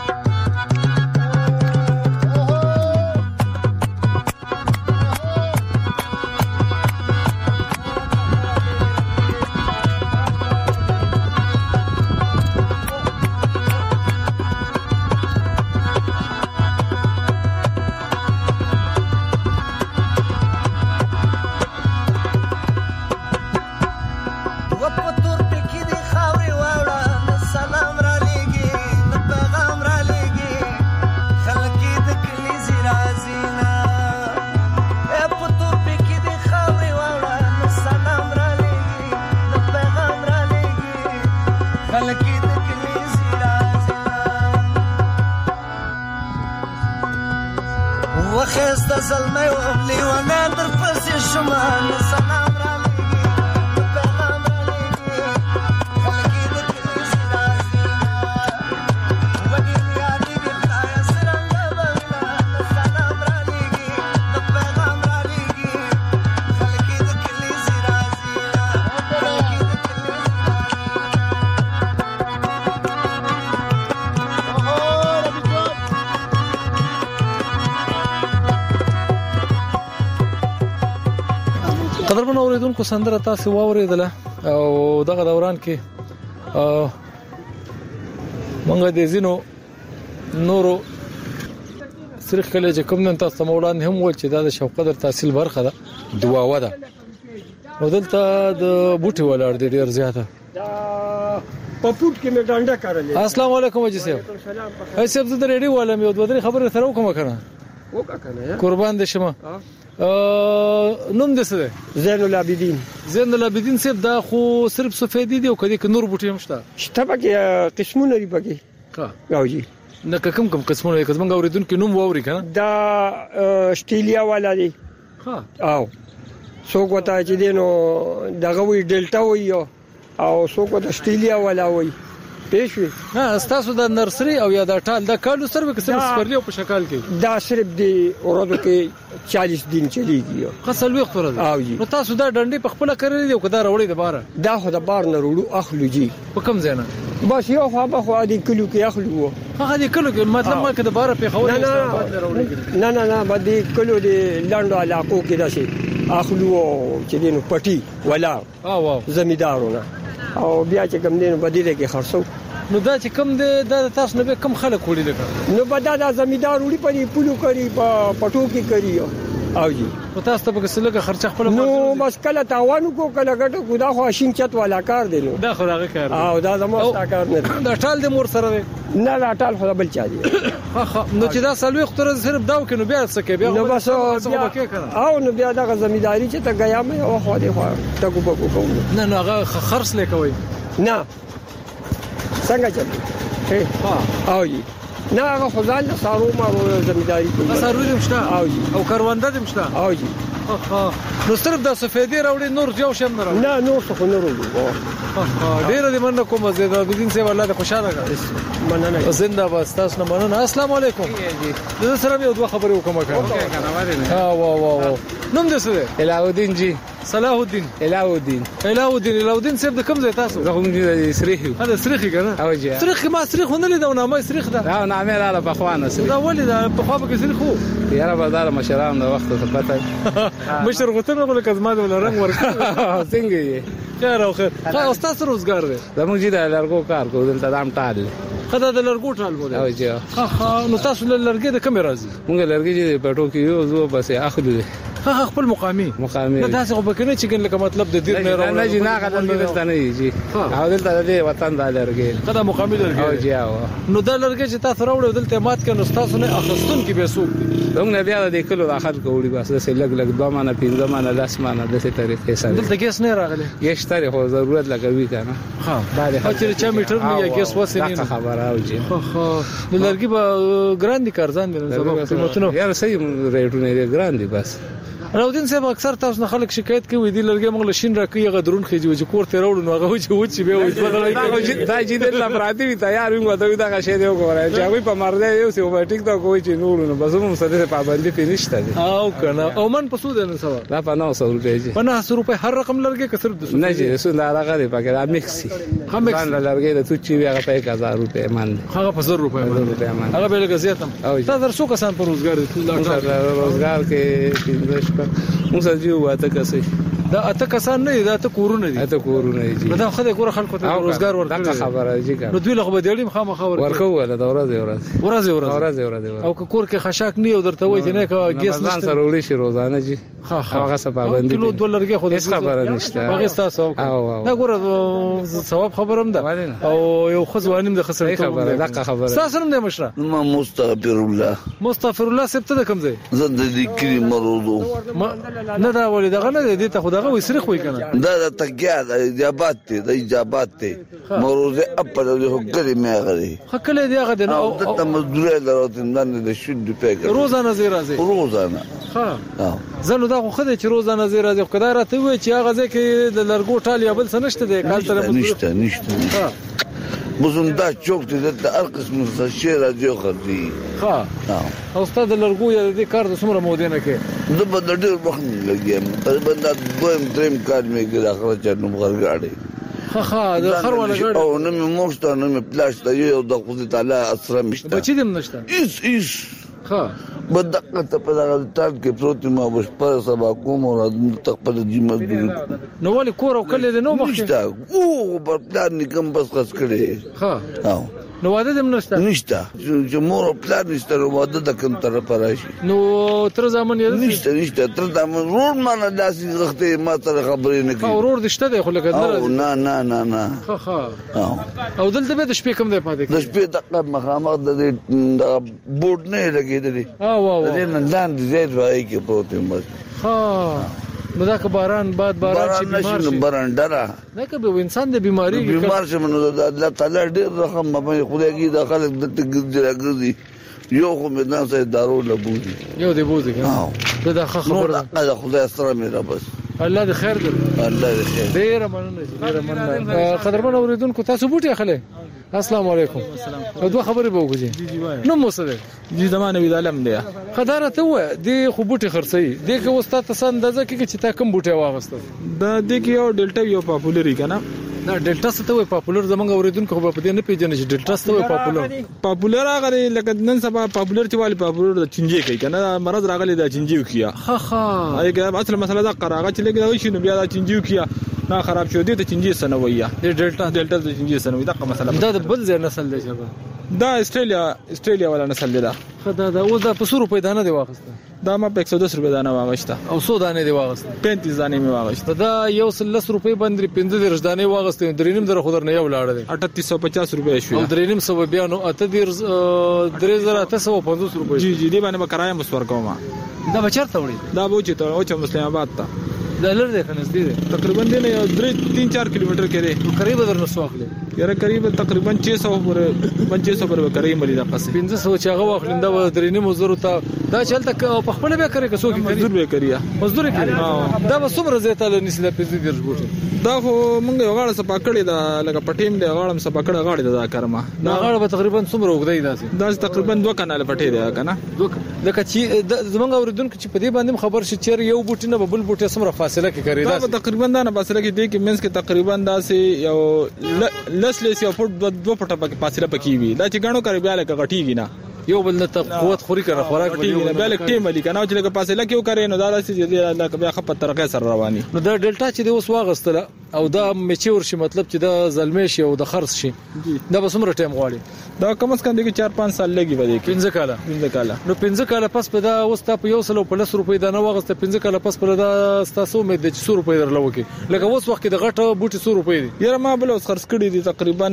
D: وخست زلمه و لیوانه در پس شما سلام را لگی پیغام را لگی خلقی در کلی سرازینا وگی میادی بخدای سرنگا بوینا سلام را لگی پیغام را لگی خلقی در کلی سرازینا خلقی در کلی قدر بنو اوریدونکو سندره تاسو واوریدله او دغه دوران کې مونږ د زینو نورو سرخ کله چې کوم نن تاسو مولانا هم ول چې دا د شوق قدر تحصیل برخه ده دعا وده ودلته د بوټي ولر د ډیر زیاته
J: پپوټ کې مې ډانډه کارلې.
D: السلام علیکم وجه صاحب. هي صاحب د ریډیو والا مې د ودرې خبره سره وکم کنه.
J: وکا کنه
D: قربان دې شمه. نوم دې څه دی؟
J: زین العابدین.
D: زین العابدین صاحب دا خو صرف سفیدی دی او کدی ک نور بوټي هم شته؟
J: شته پکې قسمونه دي پکې.
D: ها
J: او جی
D: نه کوم کوم قسمونه کوم اوریدونکو نوم ووري کنه.
J: دا استرالیا والا دی.
D: ها
J: او څوک وتا چې دینو دغه وی ډیلټا وی او څوک د استرالیا والا وی پېښوي.
D: نه تاسو د نرسري او یا د ټال د کالو سره کې سم سپرلی په شکل کې
J: دا صرف دی ورته کې چالیس دن چلیږي.
D: خاصل وخت ورته.
J: او جی
D: نو تاسو دا ډنډې په خپل کړی دی او کدا وروړي د بار
J: دا خو د بار نه وروړو اخلو جی.
D: په کوم ځای نه؟
J: بس یو خو به خو دې کلو کې اخلو.
D: هغه دې کلو کې مطلب ما کې د بار په خو
J: نه نه نه باندې کلو دې لاندو علاقو کې داسي اخلو چې دینو پټي ولا
D: او واو
J: زمیدارونه او بیا چې کوم دینو بدیله کې خرڅو.
D: نو دا چې کوم د د تاسو نه به کم خلک وړي لګا.
J: نو بدا دا زمیدار وړي په پولو کوي په پټو کې کوي. او جی
D: او تاسو ته به څه خرچ خپل
J: نو بس کله تاوانو کو کله ګټو کو دا خو شین چت والا کار دی. نو
D: دا خو هغه کار
J: او دا زموږ کار نه
D: دا ټال د مور سره دی.
J: نه دا ټال خو بل چا دی.
D: نو چې دا سلوي خطر صرف داو کې نو بیا څه کې بیا
J: نو بس او نو بیا دا زمیداری چې ته غیا مې او خو دې خو ته کو کو کوم.
D: نه نو هغه خرڅ لیکوي.
J: نه څنګه چل ها او جی نه هغه خدای له سارو ما زمیداری کوي.
D: سارو دې مشته
J: او جی
D: او کاروانده دې مشته.
J: او جی
D: نو صرف د سفیدی راوړي نور یو شم نه راوړي.
J: نه نور څه نه راوړي.
D: ډیر دې مننه کوم زه د بدین سه والله خوشاله کړم.
J: مننه
D: زنده باد تاسو نه مننه. السلام علیکم. زه سره یو دوه خبرې وکم کنه. ها وا وا وا نوم دې څه دی؟
K: الهودین جی.
D: صلاح الدین.
K: الهودین.
D: الهودین الهودین صاحب د کوم ځای تاسو؟
K: زه هم دې سریخي.
D: هدا سریخي کنه.
K: او جی
D: سریخي ما سریخ ونه لیدو نه ما سریخ ده.
K: دا نامه را په خوانه سریخ.
D: دا ولې دا په خوا کې سریخ وو؟
K: یاره بازار مشران د وخت څخه پته.
D: مشر غوتنه غل کزما د رنگ ورکړ.
K: څنګه یې؟
D: خیر او خیر. خا استاد روزګار دی.
K: زموږ جی د لارګو کار کو دلته دام ټال.
D: خدای د لارګو ټال بوله.
K: او جی
D: خا خا نو تاسو لارګي د کوم راځي؟
K: مونږ لارګي جی په ټوکې یو زو بس اخلو دي.
D: خا خپل مقامي
K: مقامي
D: نه تاسو خو بکنه چې ګل مطلب د دې نه راو
K: نه جی نه غلط دلته نه جی. او دلته د وطن د لارګي
D: خدای مقامي لارګي.
K: او جی او
D: نو د لارګي چې تاسو راوړل دلته مات کړي تاسو نه اخستون کې به سوق.
K: موږ نه بیا د کلو داخل کوړي بس د لګ لګ دوه مانه پینځه مانه لاس مانه د څه طریقې سره.
D: دلته ګیس نه راغلی.
K: ګیس ترې خو ضرورت لګوي کنه.
D: ها دا د هڅې چا میټر نه یا ګیس وسې نه
K: خبره او جی.
D: خو د لارګي به ګراند کارزان دي نه سبب قیمتونه.
K: یار صحیح ریټونه ګراند دي بس.
D: راودین صاحب اکثر تاسو نه خلک شکایت کوي دی لرګي موږ لشین راکې غدرون خېږي چې کور ته راوړو نو هغه چې و چې به وي بدلای
K: دا چې د لپاره دی تیار وي غوډه دا غشې دی وګورای چې هغه په مرده یو سی اوټیک دا کوی چې نور نو بس موږ سره پابندي پینشته دي.
D: او کنه او من پسو ده نه سوا
K: دا په نو سو روپے جی.
D: په نه سو روپے هر رقم لرګي کثر د
K: نه جی سو دا هغه دی پکې دا میکسي هم لرګي د تو چې هغه په یک هزار روپے مان
D: هغه په زر روپے مان هغه به لګ زیاتم. تاسو څو کسان په روزګار دي؟
K: روزګار کې پینځه موږ جو واته کسي
D: دا اته کسان نه دا ته کورونه دي.
K: اته کورونه دي.
D: دا خدای کور خلکو ته روزګار ورکړي.
K: دا خبره جی
D: نو دوی له خو بدېړم خامہ خبر
K: ورکو ولا دا ورځ ورځ
D: ورځ
K: ورځ ورځ
D: او کور کې خشاک نه او درته وای چې نه کا ګیس
K: نشته سره وړي شي روزانه جی. هغه څه پابندي
D: کیلو دولار کې خو
K: هیڅ خبره نشته.
D: هغه تاسو دا ګوره ثواب خبرم ده او یو خزوانیم د خسرې
K: خبره دا خبره
D: تاسو هم د مشره
L: ما مستغفر الله
D: مستغفر الله سبته د کوم ځای
L: زند دي کلی مرودو
D: نه دا ولې دغه نه دي ته خدای وسرخ وای کنه
L: دا د تګیا د اجابات ته د اجابات ته مروزه خپل د هګری مې غري
D: خکله دی هغه د
L: او د مزدوري دروته نه د شود پیګ
D: روزانه زی راځي
L: روزانه
D: ها زنه دا خو خدای چې روزانه زی راځي خدای راته وای چې هغه ځکه د لرګو ټال یا بل څه نشته دی کال سره
L: نشته نشته بزم دا چوک ته د هر قسم څه شی راځي خو دی
D: ها او استاد لرګو یا د کار د څومره مودې نه کې
L: د بدل ډیر وخت لګیم تقریبا د دویم دریم کار مې کې اخر چنو غرغاړي
D: خا خا د خر ولا غړ
L: او نه مې موسته نه مې پلاش ته یو د خدای تعالی اسره مشته
D: بچی دم نشته
L: ایس ایس ها بدقه ته په دغه تاب کې پروت ما وش پر سبا کوم او د تقبل دي مزدور
D: نو ولې کور او کله نو مخ
L: او په پلان نکم بس خس کړي
D: ها
L: او
D: نو واده دم نشته
L: نشته چې مور او پلار نشته نو واده د کوم طرف راشي
D: نو تر زمون یې
L: نشته نشته تر زمون ورور ما نه داسې وخت ما تر خبرې نه کوي
D: ورور دشته دی خو لکه
L: نه نه نه نه
D: ها ها او دلته به د شپې کوم دی پاتې
L: د شپې د مخامخ د بورډ نه لګېدلی
D: ها وا
L: د نن لاندې زید وای کې پروت یم
D: ها نو دا که باران باد باران چې بیمار شي
L: باران ډرا
D: نه که انسان د بیماری
L: بیمار شي نو د الله تعالی ډېر رحم په خدای کې د خلک د تګ یو خو مې نه سي دارو لبوزي
D: یو دی بوزي دا د خبره
L: دا خدای سره مې را بس
D: الله دې خیر درکړي
L: الله دې خیر
D: ډېر مننه ډېر مننه قدرمن اوریدونکو تاسو بوټي اخلي السلام علیکم دوه خبرې به وکړي نو مو سره
K: دي زمانه وی عالم دی
D: خداره ته و دي خو بوټي خرڅي دي که استاد ته اندازه کې چې تا کوم بوټي واغسته
K: دا د کې یو ډیلټا یو پاپولری کنه
D: دا ډیلټا څه ته وي پاپولر زمونږ اوریدونکو خو په دې نه پیژنې چې ډیلټا څه وي پاپولر
K: پاپولر هغه لکه نن سبا پاپولر چې والی پاپولر د چنجي کوي کنه مرض راغلی د چنجي کیا
D: ها ها
K: هغه اصل مسله دا قراغه چې لګي شنو بیا د چنجي کیا نه خراب شو دي ته چنجي سنويه
D: د ډیلټا
K: ډیلټا د چنجي سنوي دا مسله
D: دا د بل ځای نسل دی شبا
K: دا استرالیا استرالیا ولا نسل دی دا
D: خدای دا اوس دا په څو روپۍ دانه دی واغسته
K: دا ما په یک سو دس روپۍ دانه واغسته
D: او څو دانه دی واغسته
K: پنځه دانه می واغسته
D: دا یو سل روپۍ باندې پنځه درش دانه واغسته درینم در خو در نه یو لاړ دی
K: اٹھتیس سو پچاس روپۍ شو
D: او درینم سو بیا نو اته در درې زره اته سو پنځوس روپۍ
K: جی جی دی باندې کرایه مسور کوم
D: دا بچرته وړي
K: دا بوچ ته او چې مسلمان آباد ته
D: دا لر دی کنه دی
K: تقریبا دی نه درې تین چار کیلومتر کې دی
D: قریب در نسو اخلي
K: یاره قریب تقریبا چھ سو پر پنځه سو پر قریب ملي دا پس
D: پنځه سو چې هغه واخلنده و درې نیمه زرو ته دا چلته په خپل به کوي که څوک
K: مزدور به کوي
D: مزدور کوي دا به څومره زیاته لنیسي د پنځه درش بوټي
K: دا خو مونږ یو غاړه سپا کړی دا لکه پټیم دی غاړم سپا کړی غاړه دا کارما
D: دا غاړه به تقریبا څومره وګدای داسي
K: دا تقریبا دوه کناله پټی دی کنه
D: دوه لکه چې زمونږ اوریدونکو چې په دې باندې خبر شي چې یو بوټي نه بل بوټي څومره فاصله کې کوي
K: دا تقریبا دا نه فاصله کې دی کې منځ کې تقریبا داسې یو لس لس یو فوټ دوه فوټه پکې فاصله پکې وي دا چې غاڼو کوي بیا لکه غټیږي نه
D: یو بل ته قوت خوري کنه خوراک
K: دی بیا لکه ټیم علی کنه چې لکه فاصله کې وکړي نو دا داسې لکه بیا خپل طریقې سره رواني
D: نو دا ډیلټا چې دی اوس واغستله او دا میچور شي مطلب چې دا زلمی شي او د خرڅ شي دا به څومره ټیم غواړي
K: دا کم از کم دی چار پنځه سال لګي وځي
D: پنځه کاله
K: پنځه کاله
D: نو پنځه کاله پس په دا اوس ته په یو سل په لس روپۍ دا نه واغسته پنځه کاله پس په دا ستاسو مې د څو روپۍ درلو کې لکه اوس وخت د غټه بوټي څو روپۍ دي
K: یاره ما بل اوس خرڅ کړی دي تقریبا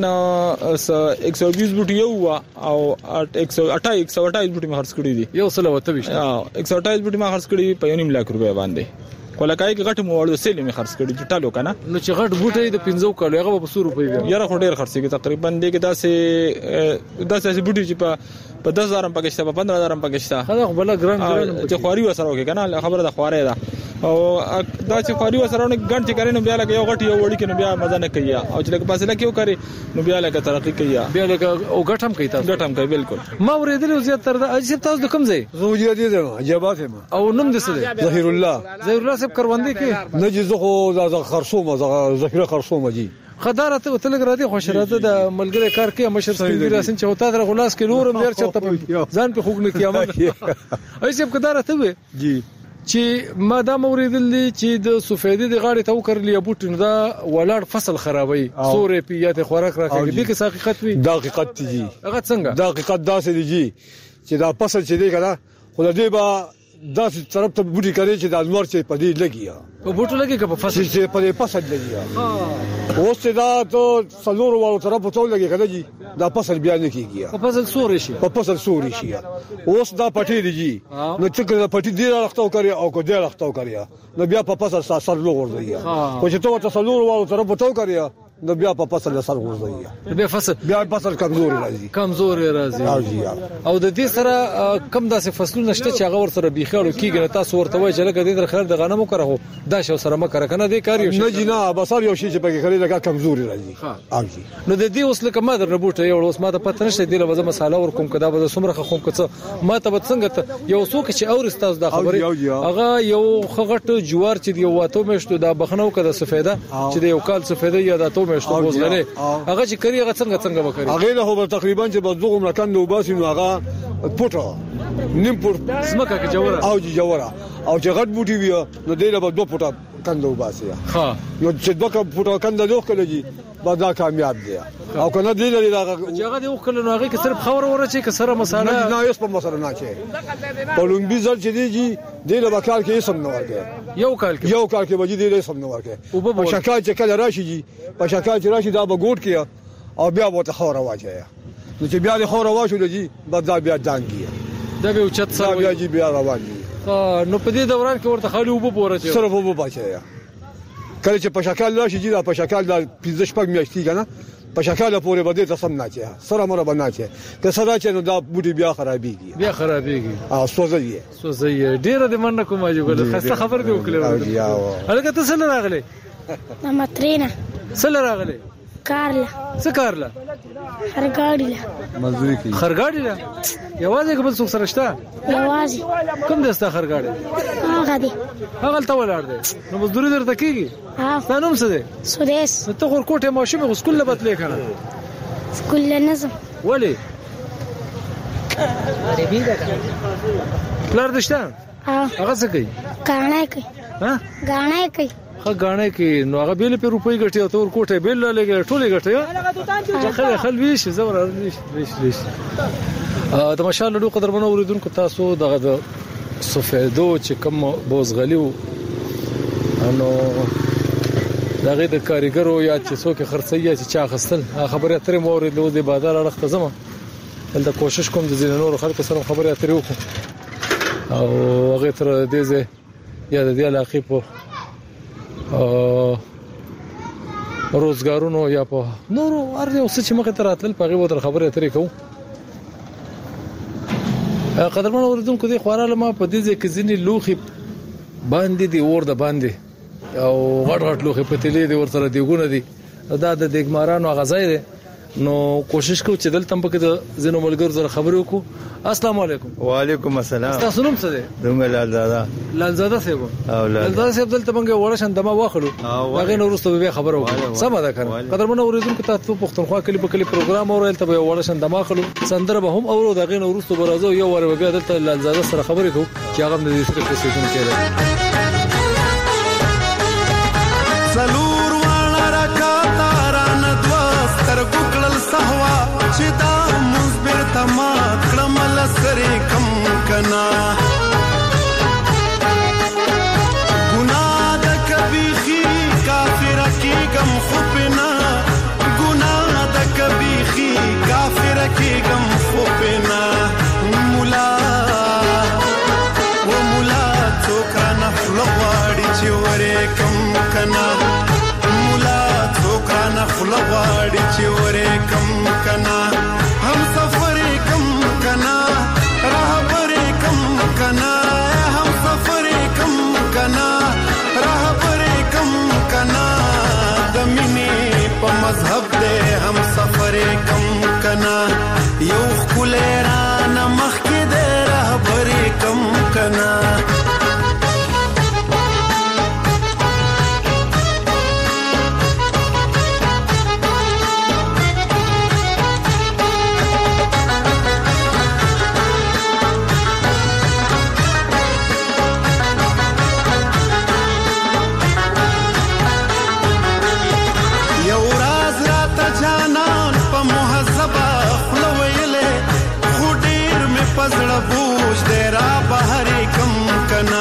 K: یک سو بیس بوټي یو او یک سو اٹھائیس بوټي ما خرڅ کړی دي
D: یو سل وته وشته
K: یک سو اٹھائیس بوټي ما خرڅ کړی په یو نیم لک روپۍ باندې کولکای کې غټ مو وړو سیل می خرڅ کړی ټالو کنه
D: نو چې غټ بوټي د پنځو کالو هغه په څو روپۍ دی
K: یاره خو ډیر خرڅ کې تقریبا دی کې داسې داسې بوټي چې په په دس هزار پکې شته په پندرہ هزار پکې شته
D: هغه بل ګران ګران
K: چې خواري وسره وکي کنه خبره د خواري ده او دا چې خواري وسره نه ګڼ چې کړي نو بیا لکه یو غټ یو وړي کې نو بیا مزه نه کوي او چې لکه فاصله کې وکړي نو بیا لکه ترقی کوي
D: بیا لکه او غټم کوي تاسو
K: غټم کوي بالکل
D: ما ورېدل زیات تر دا اجازه تاسو د کوم ځای
M: زوجي دي ده جوابات ما
D: او نوم دې څه دی
M: ظهیر الله
D: ظهیر الله صاحب کروندې کې
M: نه جزو خو دا خرصومه ظهیر خرصومه جی
D: خداره ته تلګ را دي خوشراته د ملګری کار کې مشر سپین راسن چې وتا در غلاس کې نورم ډیر چته ځان په خوګ نه کیامه ایسه په کداره ته
M: جی
D: چې ما دا موریدل چې د سفیدی د غاړې ته وکړلې بوټ دا ولاړ فصل خرابوي سورې پیات خوراک راکړي دي که حقیقت وي
M: دا حقیقت دي
D: هغه څنګه
M: دا حقیقت داسې دي چې دا فصل چې دی کنه خو دې با داسې طرف ته بوټي کوي چې د انور چې پدې لګي
D: په بوټو لګي که په فصل
M: چې په فصل لګي اوس دا ته سلور والو طرف ته لګي کنه جی دا فصل بیا نه کیږي
D: په فصل سوري شي
M: په فصل سوري شي اوس دا پټي دي جی نو چې کله پټي دی راختو کوي او کو دی راختو کوي نو بیا په فصل سر لور دی خو چې ته سلور والو طرف ته کوي نو بیا په فصل سر ورځي
D: بیا فصل
M: بیا فصل کمزور راځي
D: کمزور راځي او د دې سره کم داسې فصلونه شته چې هغه ور سره بيخاړو کیږي تاسو ورته وایي چې لکه دې در خیر د غنمو کړو دا شو سره مکر کنه دې کار یو
M: نه جنا بسار یو شی چې پکې خري لکه کمزوري راځي
D: او جی نو د دې اوس لکه ما در نه بوټه یو اوس ما ته پته نشته دی له مساله ور کوم کدا به سمره خو کوم ما ته به څنګه یو څوک چې اور استاد د خبرې هغه یو خغټ جوار چې یو واته مشته د بخنو کده سفیده چې یو کال سفیده یا د تو مشته بوزله هغه چې کری هغه څنګه څنګه وکړي
M: هغه له هو تقریبا چې بزغم رکن نو باسي نو هغه پټه نیم پټ
D: سمکه کې جوړه
M: او جی جوړه او چې غټ بوټي وي نو دله به دوه پټه کندو باسي
D: ها
M: یو چې دوه پټه کنده دوه کړي دا کامیاب دی او کنه دی لري دا
D: هغه دی وکړل نو هغه کې صرف خور ورچې کې سره مساله
M: نه یې په مساله نه چي په لومبي ځل چې دی دی له وکال کې سم نه ورګي
D: یو کال کې
M: یو کال کې وځي دی له سم نه ورګي او په شکایت چې کله راشي جی په شکایت راشي دا به ګوټ کیا او بیا به خور واچي نو چې بیا د خور واچو دی دا بیا دانګي
D: دا به اوچت سره
M: بیا جی بیا روان دي
D: نو په دې دوران کې ورته خالي وبو پورچې
M: صرف وبو بچي کله چې په شکل راشي جی دا په شکل دا پنځه شپږ میاشتې کنه په شکل پورې بده ته سم نه چي سره مر بنا چي که سره چې نو دا بوټي بیا خرابيږي
D: بیا خرابيږي
M: ا سوځي
D: سوځي ډېر د مننه کوم اجازه خسته خبر دی وکړه هغه ته څه راغله
N: دا ماترینا
D: څه راغله
N: کارلا
D: څه کارلا
N: خرګاډی لا
M: مزدوري کوي
D: خرګاډی لا یوازې کوم څوک سره شته
N: یوازې
D: کوم دسته خرګاډی
N: هغه دی
D: هغه ته ولاړ دی نو مزدوري درته کیږي
N: ها
D: ستانوم څه دی
N: سودیس
D: ته ورکوټه ماشومه سکول لبت لیکنه
N: سکول نظم
D: ولی پلار دشته هغه څه کوي
N: غاڼه کوي
D: ها
N: غاڼه کوي
D: خو غاڼه کې نو هغه بیل په روپۍ ګټي او تور کوټه بیل لګي ټولې ګټي خل خل ویش زور ویش ویش ویش ا د ماشاءالله ډو قدر منو اوریدونکو تاسو دغه د سفیدو چې کوم بوزغلیو انو دغه د کاریګرو یا چې څوک خرڅي یا چې چا خستل خبره اترې مورید لو د بازار اړخ ته زما دلته کوشش کوم د زینور خلکو سره خبره اترې وکړو او هغه تر دې زه یا د دې علاقې په روزګارونو یا په نورو ارزه اوس چې مخه تر اتل پغه وتر خبره اترې کوم قدرمن اوریدونکو دي خوراله ما په دې ځکه ځینې لوخي باندې دي ور د باندې او غټ غټ لوخي په تلې دي ورته دیګونه دي دا د دیګمارانو غزای دي نو کوشش کوو چې دلته په کې د زینو ملګرو سره خبرې وکړو السلام علیکم
O: وعلیکم السلام
D: تاسو نوم څه دی
O: دومره لال دادا
D: لال زاده صاحب لال زاده صاحب دلته موږ ورشن دمه واخلو هغه نو ورسته به خبرو سم ده کنه قدرمن اوریدونکو تاسو پښتونخوا کلی په کلی پروګرام اورل ته به ورشن دمه واخلو سندره به هم اورو دغه نو ورسته برازو یو ور بیا دلته لال زاده سره خبرې کوو چې هغه د دې سره کوشش کوي
P: سلور وانا رکاتا ران دوستر ګکړل سهوا چې دا مزبر تما کړمل سره کم کنا ګناه د کبيخي کافر کی غم خوبنا ګناه د کبيخي کافر کی غم خوبنا مولا و مولا څوک نه فلواړي چې ورې کم کنا مولا څوک نه فلواړي چې ورې کم کنا هم سفر کم کنا راهبر کم کنا هم سفر کم کنا راهبر کم کنا د مینې په مذهب دې هم سفر کم کنا یو خلران مخ کې دې راهبر کم کنا پزړه بوج دې را بهر کم کنا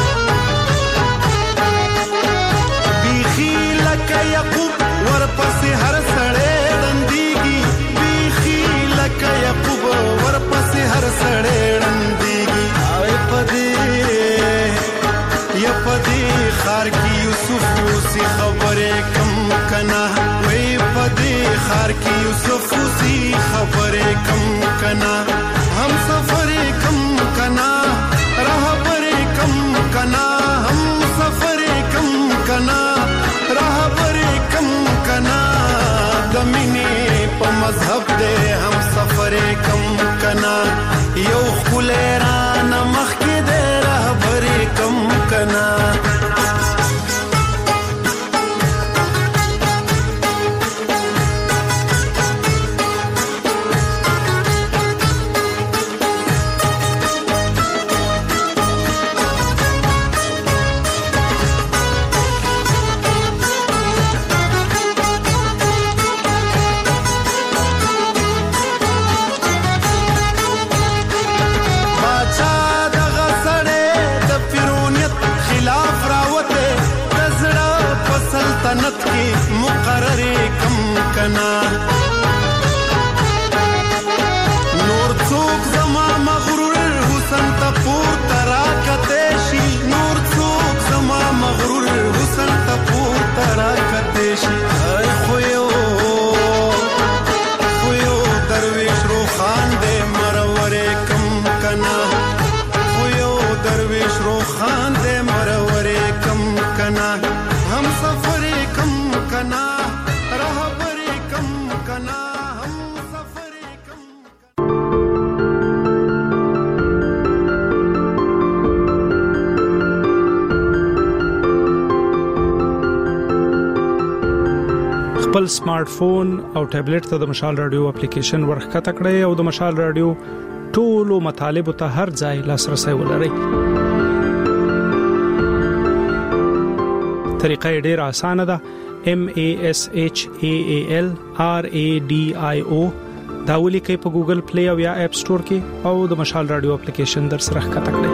P: بیخی لکه یعقوب ورپسې هر سړی رندېږي بیخی لکه یعقوب ورپسې هر سړی رندېږي او پدې یا پدې خار کې یوسف اوسې خبرې کم کنا وې پدې خار کې یوسف اوسې خبرې کم کنا हम सफर कम कना राहबर कम कना हम सफर कम कना राहबर कम कना दमिने प मजहब दे हम सफर कम कना यो खुलेरान मख के दे राहबर कम कना سلطنت کې مقرر کم کنا نور څوک زما مغرور حسن ته پورته راکته شي نور څوک زما مغرور حسن ته پورته راکته شي خو یو خو یو درویش روخان دې مرور کم کنا خو یو درویش روخان دې مرور کم کنا हम सफर कम कना रहबर कम कना हम सफर कम
Q: خپل سمارټ فون او ټابلیټ ته د مشال رادیو اپلیکیشن ورخکته کړئ او د مشال رادیو ټولو مطالب ته هر ځای لاسرسي ولرئ. طریقه ډیره اسانه ده. M A S H A A L R A D I O دا ولیکئ په ګوګل پلی او یا اپ سٹور کې او د مشال رادیو اپلیکیشن در سره ښکته کړئ.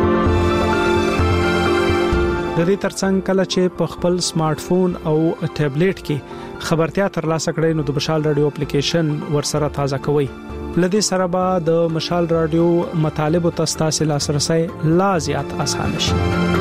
Q: د دې ترڅنګ کله چې په خپل سمارټ فون او ټابلیټ کې خبرتیا ترلاسه کړئ نو د مشال رادیو اپلیکیشن ورسره تازه کوئ. لدې سره به د مشال رادیو مطالب او تاسو لاسرسي لا زیات آسان شي.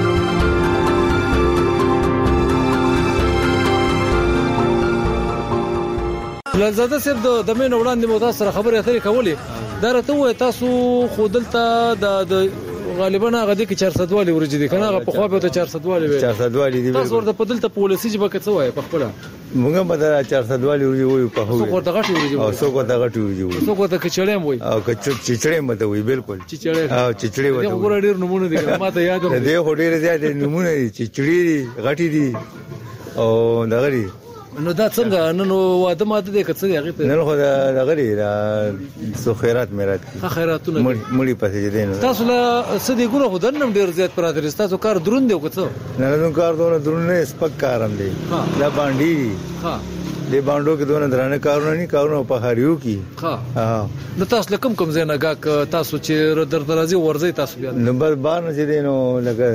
D: لزاده صاحب د دمن وړاندې مو تاسو سره خبرې اترې کولې دا راته وای تاسو خودلته د غالبا هغه د چهارصد والی ورجې دي کنه هغه په خو به چهارصد والی وي
O: چهارصد والی دي
D: تاسو ورته په دلته پولیسي جبه کې څه وای په خپل
O: موږ به دا چهارصد والی وي په هو
D: څو ورته غټي ورجې
O: او څو ورته غټي ورجې
D: څو ورته کچړې وي
O: او کچړې مته وي بالکل
D: چچړې
O: او چچړې وي
D: دا وګوره ډیر نمونه دي ما ته یاد
O: ده دې هډې زیات نمونه دي چچړې غټي دي او دا غړي
D: نو دا څنګه نن واده ماته دې کڅ دی هغه ته
O: نن خو دا غړي دا سو خیرات میرات
D: ها خیراتونه
O: مړی پسې دي نه
D: تاسو له سدي ګره خو دنم ډیر زیات پراته تاسو کار درون دی وکړو
O: نه نو کار دونه درون نه سپک کارم دی دا باندې
D: ها
O: دې باندې کې دونه درانه کارونه نه کارونه په هریو کې
D: ها ها نو تاسو لکم کوم زنه گاک تاسو چې در درازي ورځي تاسو بیا
O: نمبر بار نه دي نو لګا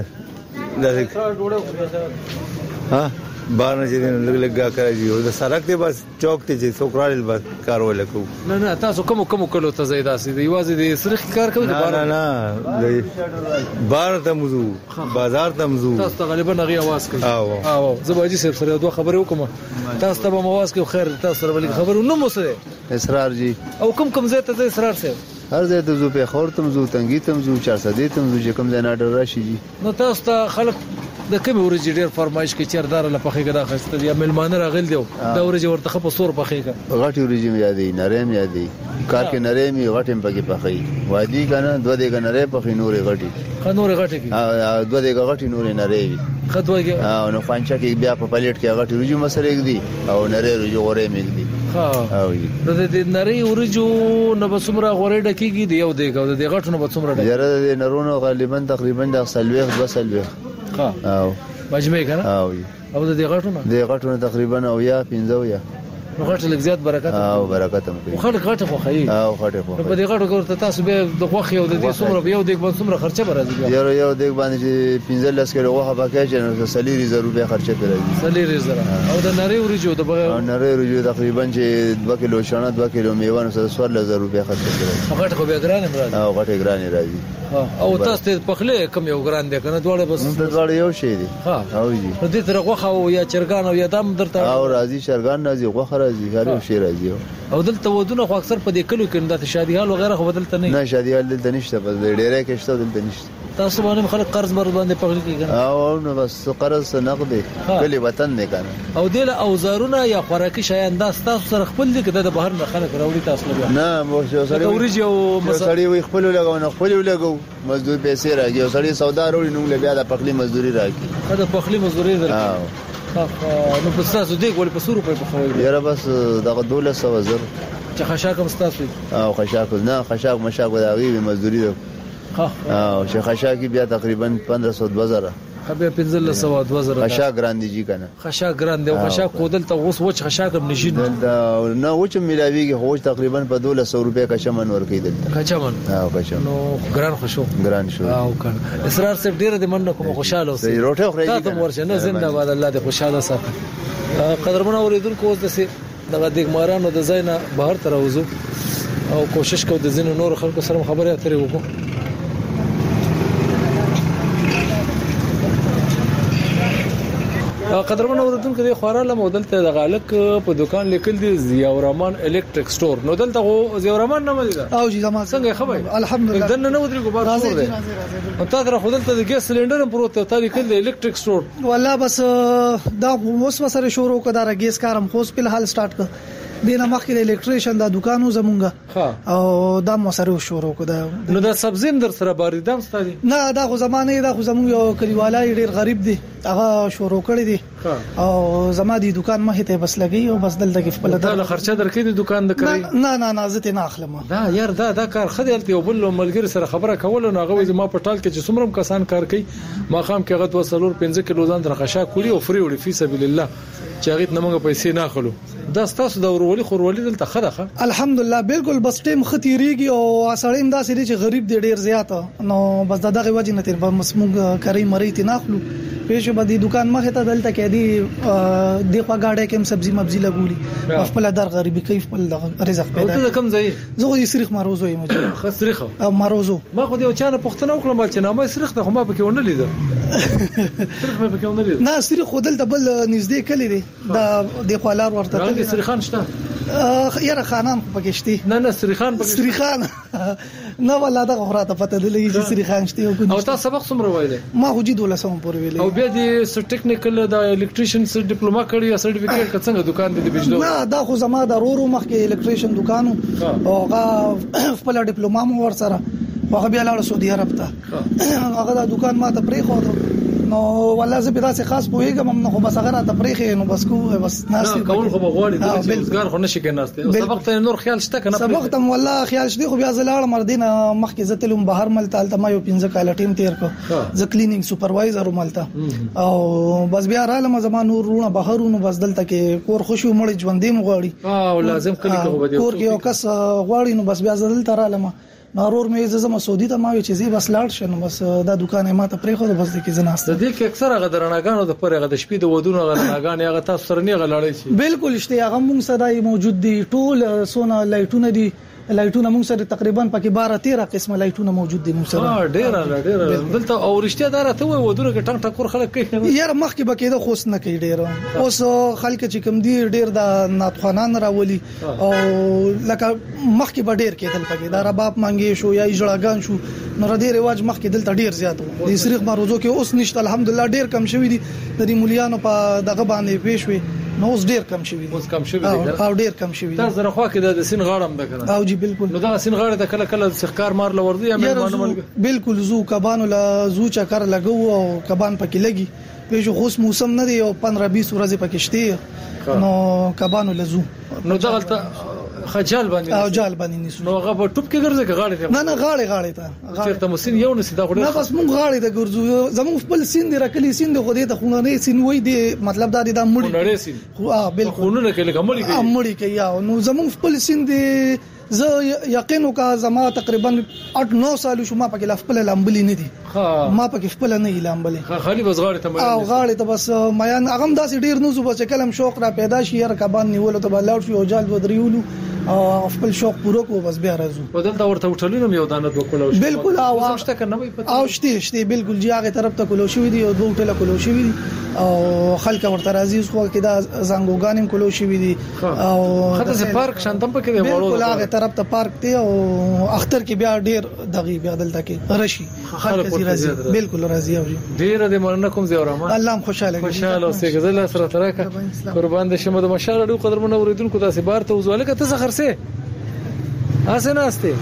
O: ها بار نه دي نو لګا کوي او د سړک ته بس چوک ته چې سوکرال بس کار ولکو
Q: نه نه تاسو کوم کوم کلو ته زیاده سي دی واځي دی سرخ کار کوي
O: بار نه نه بار ته موضوع بازار ته موضوع
Q: تاسو غالبا غي आवाज کوي
O: او
Q: او زباجي سره سره دوه خبرې وکم تاسو ته به आवाज کوي خیر تاسو سره ولې خبرو نو مو سره
O: اسرار جی
Q: او کوم کوم زه ته اسرار سره
O: هر ځای ته زو په خور تم زو تنګي تم زو چهارصد تم زو چې کوم ځای نه ډر راشي جی
Q: نو تاسو ته خلک د کوم ورځې ډیر فرمایش کوي چیردار له پخې غدا خسته یا ملمانه راغل دی دا ورځې ورته په سور پخې کا
O: غټي ورځې مې یادې نرم یادې کار کې نرم یې غټم پکې پخې وادي کنه دوه دې نرم پخې نورې غټي
Q: خنورې غټي
O: ها دوه دې غټي نورې نرې
Q: خدوږي
O: او نو فانچا کې بیا په پلیټ کې غټي ورځې مسرې دي او نرې ورځې غورې مې دي
Q: ها او دې نرې ورځو نو بسمره غورې ډکیږي دی یو دی او دې غټو نو بسمره ډکیږي
O: یاره دې نرونو غالبا تقریبا د سلويخ دو سلويخ
Q: ها
O: او
Q: مجمع کنه
O: او
Q: او د دې غټونه
O: د غټونه تقریبا او یا پنځه یا
Q: نو غټ لږ زیات برکت
O: او برکت هم کوي
Q: خو غټه خو خي
O: او غټه خو
Q: په دې غټو ورته تاسو به د غوخي او د دې څومره یو دیګ باندې څومره خرچه برازي
O: یو یو دیګ باندې پنځه لس کیلو غوخه پکې چې نو سلیری زر روپیا خرچه پیراځي
Q: سلیری زر او د نری ورجو د
O: نری ورجو تقریبا چې دوه کیلو شانه دوه کیلو میوه نو سوال زر روپیا خرچه پیراځي
Q: غټه خو به ګران مراد
O: او غټه ګران راځي
Q: او تاسو ته پخله کم یو ګران دی کنه دواړه بس
O: دواړه یو شی دي
Q: ها
O: او جی
Q: نو دې تر غوخه او یا چرګان او یا دم درته
O: او راځي چرګان راځي غوخه راځي هر یو شی راځي
Q: او دلته ودونه خو اکثر په دې کلو کې د شادي حال وغیرہ خو بدلته نه
O: نه شادي حال دلته نشته بس ډېرې کې شته دلته نشته
Q: تاسو باندې خلک قرض بر باندې پخلی کیږي
O: او نو بس قرض نقد کلی وطن نه کنه
Q: او دل اوزارونه یا خوراکي شیان دا تاسو سره خپل دي کده د بهر نه خلک راوړي تاسو نه
O: نه مو سړی
Q: ورجو
O: سړی وي خپل لګاو نه خپل لګاو مزدور پیسې راځي او سړی سودا وروړي نو بیا د پخلی مزدوري راځي
Q: دا پخلی مزدوري راځي نو په تاسو دې ولې په سورو په خوي
O: یاره بس دغه دوله سو زر
Q: چې خشاک هم تاسو
O: او خشاک نه خشاک مشاک وداغي مزدوري ده
Q: ها
O: او چې خشاکی بیا تقریبا پندرہ سو دو هزار
Q: خبر پنځل سو دو هزار
O: خشاک ګراندي جی کنه
Q: خشاک ګراندي او خشاک کودل ته اوس وچ خشاک هم نشي
O: نه وچ ملاویږي خو تقریبا په دولس سو روپیا کا چمن ور کیدل
Q: کا چمن
O: او کا چمن
Q: نو ګران خوشو
O: ګران شو
Q: او کنه اسرار صاحب ډیر د من کوم خوشاله اوسې
O: روټه خوري
Q: تاسو ورشه نه زنده باد الله دې خوشاله ساتي
D: قدرمن اوریدونکو اوس د سي دغه دګمارانو د زینا بهر تر وځو او کوشش کوو د زینو نور خلکو سره خبرې اترې وکړو. قدرمن اوریدونکو د خوراله مودل ته د غالک په دکان لیکل دي ضیاء الرحمن الکتریک سٹور نو دلته غو ضیاء الرحمن نه ملي
R: او جی زما
D: څنګه خبر
R: الحمدلله
D: دنه نو درې کو بار سور دی او تا در خودل ته د ګیس سلندر پروت ته لیکل دی الکتریک سٹور
R: والله بس دا اوس وسره شروع کړه دا ګیس کارم خو په حال سٹارټ کړ دینه مخکې د الکتریشن د دکانو زمونږه او دا مسره شروع کړه
D: نو دا سبزین در سره باریدم ستادي
R: نه دا خو زمانه دا خو زمونږ یو کلیوالای ډیر غریب دی هغه شروع کړی دی او زما دی دکان مخې ته بس لګي او بس دلته کې خپل
D: دا خرچه درکې د دکان د کوي
R: نه نه نه زته نه اخلم
D: دا یار دا دا کار خدای ته بل ملګری سره خبره کول نو هغه ما په ټال کې چې څومره کسان کار کوي ما خام کې غت وسلور پنځه کیلو ځان درخښه کولی او فری وړي فی سبیل الله چې هغه نمنګ پیسې نه اخلو دا ستاسو د ورولي خورولي دلته خدخه
R: الحمدلله بالکل بس ټیم ختیریږي او اسړیم دا سړي چې غریب دی ډیر زیاته نو بس دغه وجه نه تیر به مسموږ کوي مری تی نه اخلو پېښه به د دکان مخه ته دلته کې دی د په گاډه کې سبزی مبزی لګولي خپل در غریبي کوي خپل رزق پیدا
D: ته کم ځای
R: زه خو سریخ مروزو یم
D: خو سریخ
R: او مروزو
D: ما خو د چانه پښتنه وکړم چې نامه سریخ ته خو ما پکې ونه لیدل سریخ ما پکې ونه لیدل
R: نه سریخ خو دلته بل نږدې کلی دی دا د خلار ورته
D: ته سریخان شته
R: یاره خانان پکې شته
D: نه نه سریخان پکې
R: سریخان نه ولا دا غوړه پته دلې چې سریخان شته
D: او تاسو سبق څومره وایله
R: ما خو جی دولسم پورې ویلې
D: او بیا د ټیکنیکل د الکتریشن سره ډیپلوما کړی یا سرټیفیکیټ څنګه دکان د بجلی
R: نه دا خو زما د رورو مخکې الکتریشن دکانو او هغه خپل ډیپلوما مو ور سره هغه بیا لاړ سعودي عرب ته هغه د دکان ما ته پرې خو نو والله زه به تاسو خاص پوهیږم نو خو بس هغه ته پرېخې نو بس کو بس ناس
D: کول خو بغواړي د روزګار خو نشي کې ناس ته سبق ته نور خیال شته کنه
R: سبق ته والله خیال شته خو بیا زلاړ مردینه مخکې زتلم بهر ملتال ته ما یو پنځه کال ټیم تیر کو ز کلینینګ سپروایزر ملتا او بس بیا را لمه زما نور رونه بهرونو بس دلته کې کور خوشو مړ ژوندې مغواړي
D: او لازم کلی کو بده
R: کور کې یو کس غواړي نو بس بیا دلته را لمه نارور مې زما سعودي ته ما وی چې زی بس لاړ شنو بس دا دکان ما ته پرې خو بس د کې زناست
D: د دې کې اکثر هغه درناګانو د پرې هغه د شپې د ودونو هغه درناګان هغه تاسو سره نه غلاړي شي
R: بالکل شته هغه مونږ سره موجود دي ټول سونا لایټونه دي لایټونه مونږ سره تقریبا پکې بارہ تیرہ قسمه لایټونه موجود دي مونږ سره
D: ها ډیر ډیر دلته او رښتیا دار ته وای ودونه کې ټنګ ټکور خلک کوي
R: یار مخکې بکې د خوښ نه کوي ډیر اوس خلک چې کم دي ډیر د ناتخوانان راولي او لکه مخکې به ډیر کېدل پکې دا رباب مانګي شو یا اجړاګان شو نو ردی رواج مخکې دلته ډیر زیات وو د سریخ مروزو کې اوس نشته الحمدلله ډیر کم شوی دي د دې مليانو په دغه باندې پېښوي نو اوس ډیر کم شوی
D: اوس کم شوی دی
R: او ډیر کم شوی
D: تاسو زره خو کې د سین غاړم ده کنه
R: او جی بالکل
D: نو دا سین غاړه د کله کله سخکار مار لوردی یا مېرمن
R: بالکل زو کبانو لا زو چکر لګو او کبان پکې لګي پېښو خوش موسم نه دی او پندرہ بیس ورځې پکې شته نو کبانو لزو
D: نو دغلت خجال باندې
R: او جال باندې نیسو
D: نو هغه په ټوب کې ګرځي غاړې ته
R: نه نه غاړې غاړې ته
D: غاړې ته مسین یو نسی دا غوړي
R: نه بس مونږ غاړې ته ګرځو زموږ خپل سین دی راکلي سین دی خو دې ته خونه سین وای دی مطلب دا دی دا مړی
D: خونه سین
R: ها بالکل
D: خونه کې لګ مړی کې
R: مړی کې یا نو زموږ خپل سین دی زه یقین وکا زما تقریبا اټ نو سال شو ما پکې خپل لامبلې نه دي ما پکې خپل نه لامبلې
D: خالي بس غاړې ته
R: او غاړې ته بس میان هغه داسې ډیر نو زو چې کلم شوق را پیدا شي یار کبان نیول ته بلاړ شو او جال ودریولو او خپل شوق پوره کو بس بیا راځو
D: بدل دا ورته وټلینو یو دانه وکولو
R: بالکل او
D: شته کنه وي پته
R: او شته شته بالکل جی هغه طرف ته کولو شوې دي او دوه ټله کولو شوې دي او خلک ورته راځي خو کې دا زنګوګانم کولو شوې دي
D: او خاطر سه پارک شانتم پکې دی
R: وړو بالکل هغه طرف ته پارک دی او اختر کې بیا ډیر دغه بیا دلته کې رشي خلک راځي بالکل راځي او
D: ډیر دې مننه کوم زه ورما
R: الله خوشاله
D: خوشاله اوسې غزل سره ترکه قربان دې شمه د مشاله ډو قدر منو اوریدونکو تاسو بار ته وزواله کته څه خرسه اسنه استه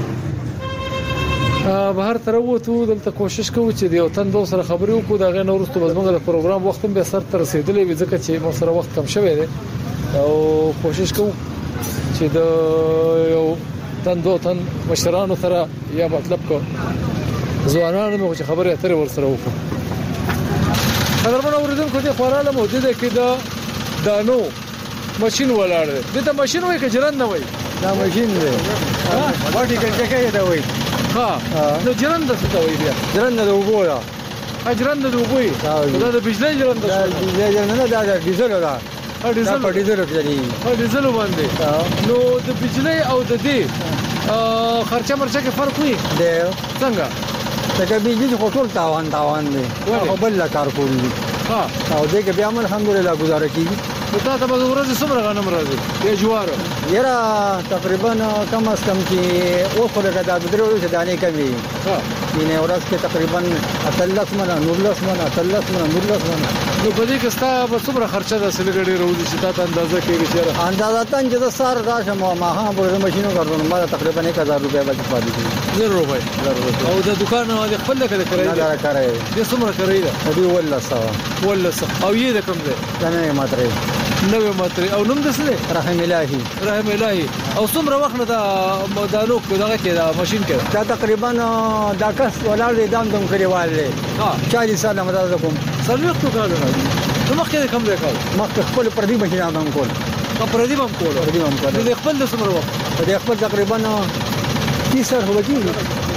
D: بهر تر وته دلته کوشش کوو چې د یو تن دوه سره خبرې وکړو دا غو نورستو بزمنګ د پروګرام وخت به سر تر رسیدلې وي ځکه چې مو سره وخت کم شوی دی او کوشش کوو چې د یو تن دوه تن مشرانو سره یا مطلب کو ځوانانو مو چې خبرې اترې ور سره وکړو قدرمن اوریدونکو دې خوراله موجوده کې دا دانو ماشين ولاړ دی ته ماشين وای که جرن نه وای
M: دا ماشين دی باټي کې کې دا وای
D: ها نو جرن د څه وای بیا
M: جرن د وګو یا
D: اجرن د وګوي دا د بجلی جرن د
M: بجلی جرن نه دا د ډیزل دا
S: ډیزل په ډیزل چلی
D: په ډیزل باندې نو د بجلی او د دې خرچه مرچه کې فرق وي
S: دی
D: څنګه
S: دا بجلی خو ټول تاوان تاوان دی خو بل لا کار کوي
D: ها
S: او دې کې بیا الحمدلله گزاره کیږي
D: نو تاسو به ورځ څومره غنم راځي یا جوار
S: یرا تقریبا کم از کم کې او خو لګا د درو څه دانې کمی
D: ها
S: مینه ورځ کې تقریبا اتلس منه نورلس منه اتلس منه نورلس منه
D: نو په دې کې ستا به څومره خرچه د سلګړې روزي چې تاسو اندازه کېږي چې
S: اندازه تن چې سار راشم ما ها په ماشينو کارونه ما تقریبا یک هزار روپیا باندې پاتې دي
D: زر روپیا او د دکان د خپل لکه کرای
S: دا کرای
D: دي څومره کرای ده
S: او دی ولا سوا
D: ولا سوا او یې د کوم ده
S: نه ماتره
D: نوې ماتره او نوم دسله
S: رحم الهي
D: رحم الهي او څومره وخت نه دا دالو دغه کې دا ماشين کې
S: دا تقریبا دا کس ولر دې دام دم کړیوال دی
D: ها
S: چالیس سال مدار کوم
D: سلوخ تو کار نو مخکې کوم ځای کار
S: مخکې خپل پردي ماشين هم کول
D: پردي هم کول
S: پردي هم کول
D: دې خپل د څومره وخت
S: دې خپل تقریبا تیس سال هو کېږي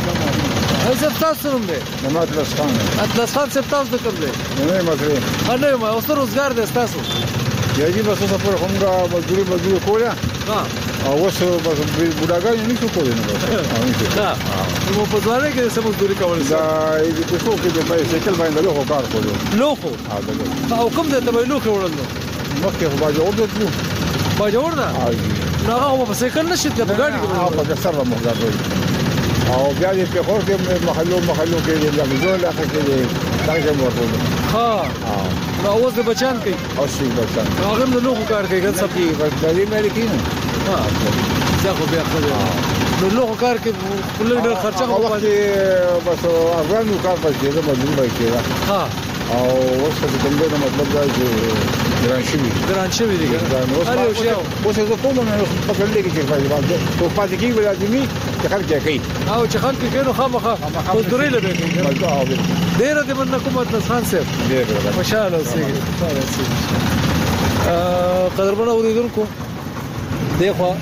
D: هیڅ تاسو نوم دی
S: نو اطلس خان
D: اطلس خان څه تاسو د کوم دی
S: نه مکرې
D: نه ما اوس روزګار دی تاسو
S: یی بس اوس پر همغه مزدوري مزدوري کوله
D: ها
S: او اوس بس بډاګان نه څه کوي نه
D: ها نو په ځوانه کې سم مزدوري کول
S: دا دې په څو کې د بایسکل باندې له کار کولو
D: لوخو او کوم د ته لوخو وړل نو
S: مخکې په باجوړ دتلو
D: باجوړ نه نه هغه په سایکل نشي ته په ګاډي کې
S: په سره مخګر او بیا دې په خور کې محلو محلو کې دې لږه اخر کې دې تاګه ورته
D: ها نو اوس د بچان کوي
S: او شي بچان
D: هغه د لوخو کار کوي ګل سب
S: کې غالي مې لیکین
D: ها ځکه خو بیا خو نو لوخو کار کې کله ډېر خرچه
S: خو پاتې بس افغانو کار پاتې ده مجبور وای کېږي
D: ها
S: او اوس د کوم ډول مطلب دا چې ګران شوی
D: ګران شوی دی
S: هر یو شی اوس زه کوم نه په کله کې چې پاتې باندې تو پاتې کې ولادمي چې خلک یې کوي
D: او چې خلک کې نو خامخا مزدوري لبه ډېر دې من کومه خان صاحب ډېر ماشاءالله سي قدرمن اوریدونکو دغه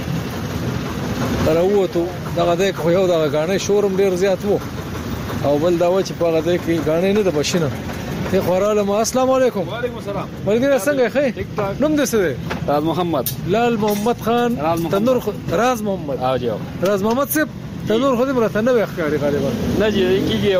D: راووتو دغه دغه خو یو دغه غاڼه شورم ډېر زیات وو او بل دا و چې په هغه دغه کې غاڼه نه د بشینه ته خوراله ما السلام علیکم
K: وعلیکم السلام
D: ولګره څنګه ښه نوم دې څه دی
K: راز محمد
D: لال محمد خان تنور راز محمد
K: او جو
D: راز محمد صاحب تنور خو دې مرته نه وښکاري غالبا
K: نه جی کیږي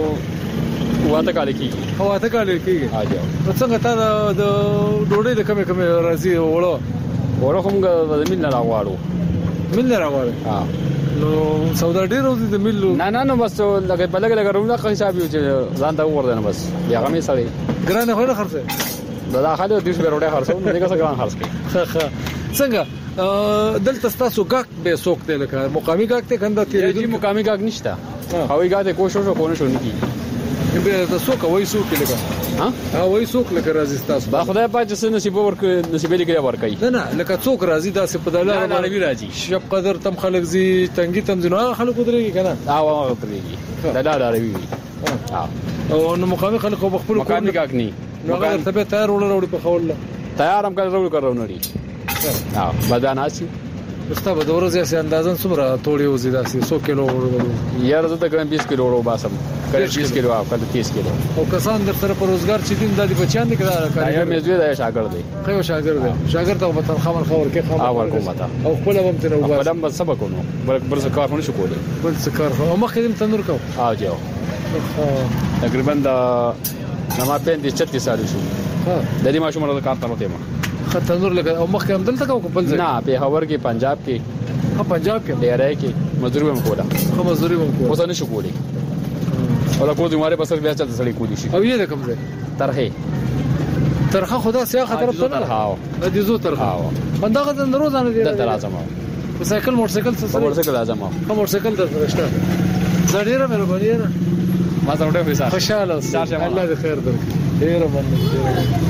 K: او واته کال کیږي
D: هو واته کال کیږي
K: ها جو
D: نو څنګه تا د ډوډۍ د کمه کمه راځي وړو
K: وړو کوم د مين نه راوړو
D: مين نه راوړو
K: ها
D: نو سودا ډیر ورته د ملو
K: نه نه نو بس لکه بلګ لګ روزه حساب یو چې ځان ته وردن بس بیا غمه سړی
D: ګرانه خو نه خرڅه
K: دا داخله د دې ډوډۍ خرڅو نه دغه څنګه ګران خرڅ
D: کړي څنګه دلته تاسو ګاک به سوق ته لکه مقامي ګاک ته کنده تیری
K: دي مقامي ګاک نشته هوی ګاک ته کوشش وکړو شو نکی
D: به تاسو کوی سوق لکه ها ها وای سوق لکه راځي تاسو
K: با خدای پاک چې نصیب ورک نصیب لري ورکړي
D: نه نه لکه څوک راځي دا څه په دلاره
K: باندې راځي
D: شپ قدر تم خلک زی تنګي تم زنه خلک درېږي کنه
K: او هغه درېږي دا دا راوي
D: ها او نو مقامي خلک په خپل
K: مقامي ګاک نه
D: نو هغه ته به تیار وړل په خول
K: تیار هم کړو کړو نړي ها بدن اسی
D: مستا به ورځ یې اندازن څومره توړي وزي داسې څو کیلو وړو
K: یار زه تقریبا بیس کیلو وړو باسم کله بیس کیلو او کله تیس کیلو
D: او کسان در سره پر روزګار چې دین د بچیان دي کړه
K: یا مزوی د شاګرد دی
D: خو شاګرد دی شاګرد ته په خبر خبر کې خبر
K: او ورکوم تا
D: او خپل هم تر وګا
K: خپل هم سبق ونو بل بل څه کار نه شو کولای
D: بل څه کار خو مخکې دې تنور کو
K: او جو تقریبا د نما پندې چتیس سال شو
D: ها
K: د دې ماشوم راځه کار تلو ته ما
D: تنور لګا او مخکې هم دلته کو بل ځای
K: نه په هور کې پنجاب کې
D: ها پنجاب کې
K: ډیرای کې مزدوري هم کوله
D: خو مزدوري هم کوله
K: اوس نه شو کولای ولا کو دې ماره بسر بیا چلته سړی کولی شي
D: او یې د کوم ځای
K: ترخه
D: ترخه خدا سیا خطر ته نه
K: هاو
D: د دې زو ترخه بندغه د روزانه دی
K: د درازم
D: په سایکل موټر سایکل څه
K: موټر سایکل اعظم
D: په موټر سایکل د فرشته زړیره مې وروړي نه
K: ما ته وړه پیسې
D: خوشاله اوسه الله دې خیر درکړي ډیر باندې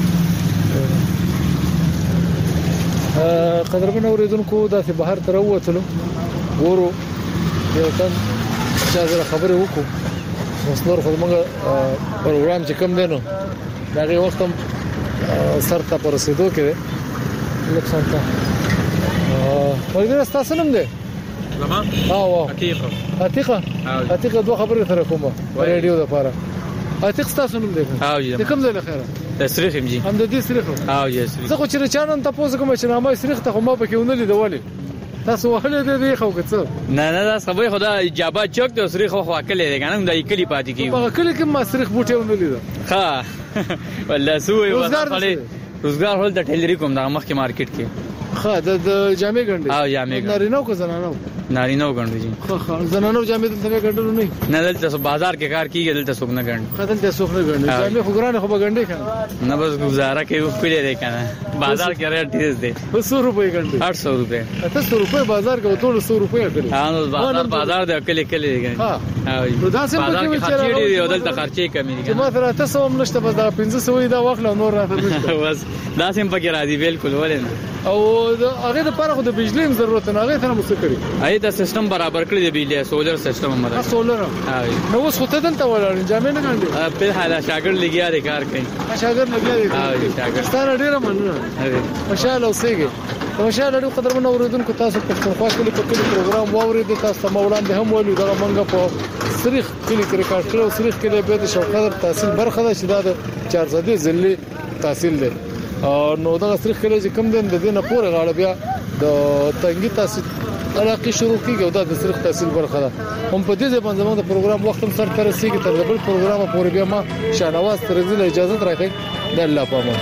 D: قدرمن اوریدونکو داسې بهر تر ووتلو ګورو یو تن چې زره خبرې وکړو اوس نور خو موږ پروګرام چې کم دی نو دغه وخت هم سر ته پر رسیدو کې لکه څنګه ورګره تاسو نوم دی
K: زما
D: او
K: حقیقه
D: حقیقه حقیقه دوه خبرې تر کومه رادیو د پاره حقیقه تاسو نوم دی
K: او
D: د کوم ځای له خیره
T: تسریخ هم جی
D: هم د دې سریخ
T: او جی سریخ
D: زه خو چې چانن تاسو کوم چې نامه سریخ ته خو ما پکې ونلې دی تاسو وهله دې خو کڅ
T: نه نه دا سبا خدا اجابه چوک ته سریخ خو خواکلې دی کنه د کلی پاتې کیږي
D: په کلی کې ما سریخ بوټي ونلې
T: ها والله سوې وځه روزګار هول د ټیلری کوم د مخ کې مارکیټ کې
D: ها د جامې ګنډي
T: او جامې ګنډي
D: نارینو کو زنانو
T: نارینو ګنډي جی
D: خو خو زنانو جامې دلته ګنډلو نه
T: نه دلته بازار کې کار کیږي دلته څوک نه ګنډي
D: خدل ته څوک نه ګنډي جامې خو ګرانه خو ګنډي کنه
T: نه بس گزاره کې و پیلې دی کنه بازار کې ریټ ډیر دی
D: سو روپے ګنډي
T: आठ सौ روپے
D: اته سو روپے بازار کې ټول سو روپے کړی
T: ها نو بازار بازار دی کلی کلی دی
D: ها
T: نو دا سم په کې خرچې دی دلته خرچې کمی دي
D: ما سره تاسو هم نشته بس دا پنځه سو دا واخله نور راته نشته
T: بس دا سم په کې راځي بالکل ولې
D: او هغه د پاره خو د بجلی ضرورت نه هغه ته مو څه کړی
T: اې دا سیستم برابر کړی دی بجلی سولر سیستم هم
D: راځي سولر نو اوس خو ته دلته ولاړ جامې نه ګنډي
T: په حاله شاګرد لګیا دی کار کوي
D: شاګرد لګیا دی
T: ها شاګرد
D: ستاره ډیره مننه ماشاءالله اوسېږي ماشاءالله ډېر قدرمن اوریدونکو تاسو په پښتونخوا کې په کلی پروګرام واورید تاسو مولانا به هم ویلو دا مونږه په سریخ کلی کې ریکارډ کړو سریخ کې به د شوقدر تحصیل برخه ده چې دا د چار صدې ځلې تحصیل ده او نو دا سریخ کې چې کم دین د دینه پورې غاړه بیا د تنګي تحصیل علاقه شروع کیږي او دا د سریخ تحصیل برخه ده هم په دې ځبان زموږ د پروګرام وخت هم سر تر رسیدي تر بل پروګرام پورې بیا ما شاهنواز ترزیل اجازه راکړي د الله پامه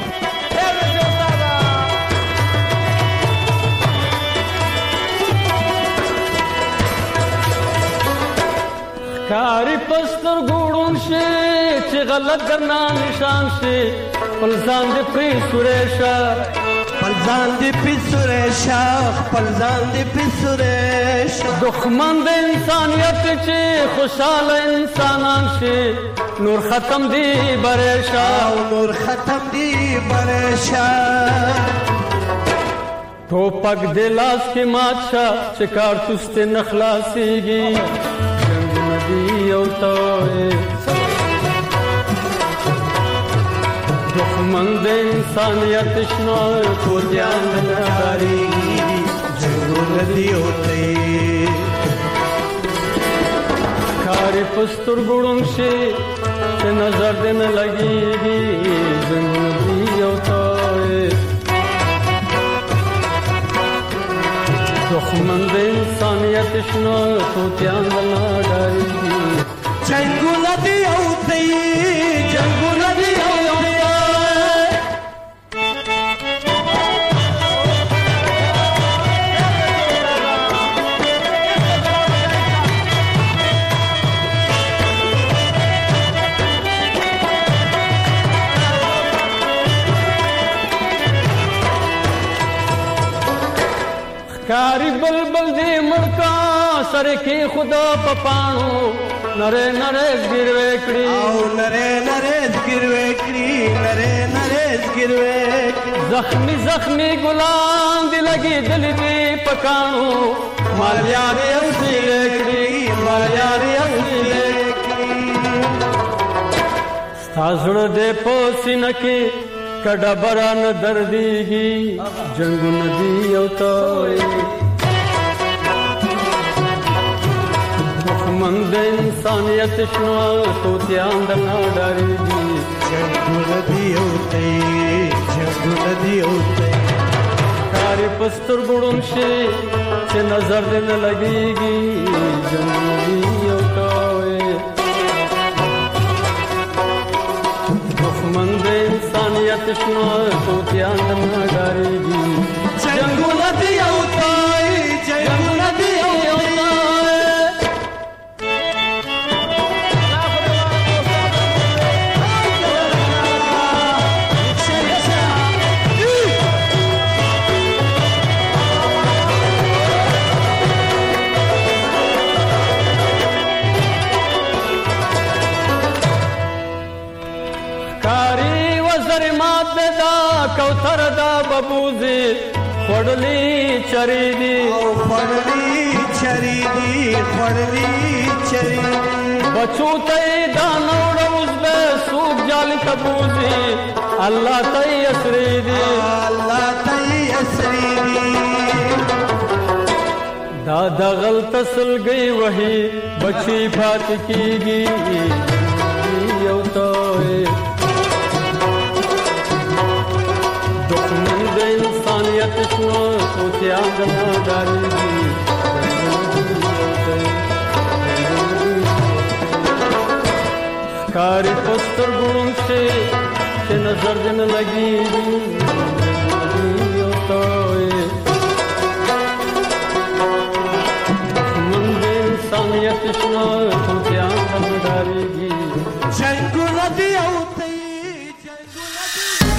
U: کاری پستر ګوډون شي چې غلط ګرنا نشان شي پلزان دې پری سورېشا
V: پلزان دې پری سورېشا پلزان دې پری سورېشا
U: دښمن د انسانيت چې خوشاله انسانان شي نور ختم دی برېشا
V: نور ختم دی برېشا
U: ټوپک د لاس کې ماچا چې کارتوس ته نخلاصيږي یو توي دښمن د انسانيت شنو کو ځان نه لري
V: ضرور دی اوته
U: کاری پستر ګړون شي چې نظر دې نه لګيږي ضرور دی اوته دښمن د انسانيت شنو کو ځان نه لري
V: جنگونه دی اوته جنگونه دی اوته
U: کاری بلبل دی مړکا سره کې خدا پپانو نره نره ګروي کړی
V: او نره نره ګروي کړی نره نره ګروي
U: زخمی زخمی ګلان دی لګي دل دی پکانو مال یار اصلي کړی مال یار اصلي کړی ستاسو دې پوسینه کې کډه بران درديږي جنگ ندی او توي دښمن د انسانيت شنو تو ځان د نړېږي
V: جنگ ندی او توي جنگ ندی او توي
U: کاری پستر ګړون شي چې نظر دې نه لګيږي جنگ ندی او توي دښمن د انسانيت شنو تو ځان د نړېږي
V: جنگ ندی او توي جنگ ندی او توي
U: کوثر دا ببوزي خړلې چری دي
V: او خړلې چری دي خړلې چری
U: بچو ته دا نوړ اوس به سوق جال کبوزي الله ته اسري دي
V: الله ته اسري دي
U: دا د غلط سلګي وਹੀ بچي فات کیږي یو ته انسانیت شنو سوچیا دنا داریږي کاری پستر ګون شي چې نظر دې لګيږي یو توي من دې انسانیت شنو سوچیا دنا داریږي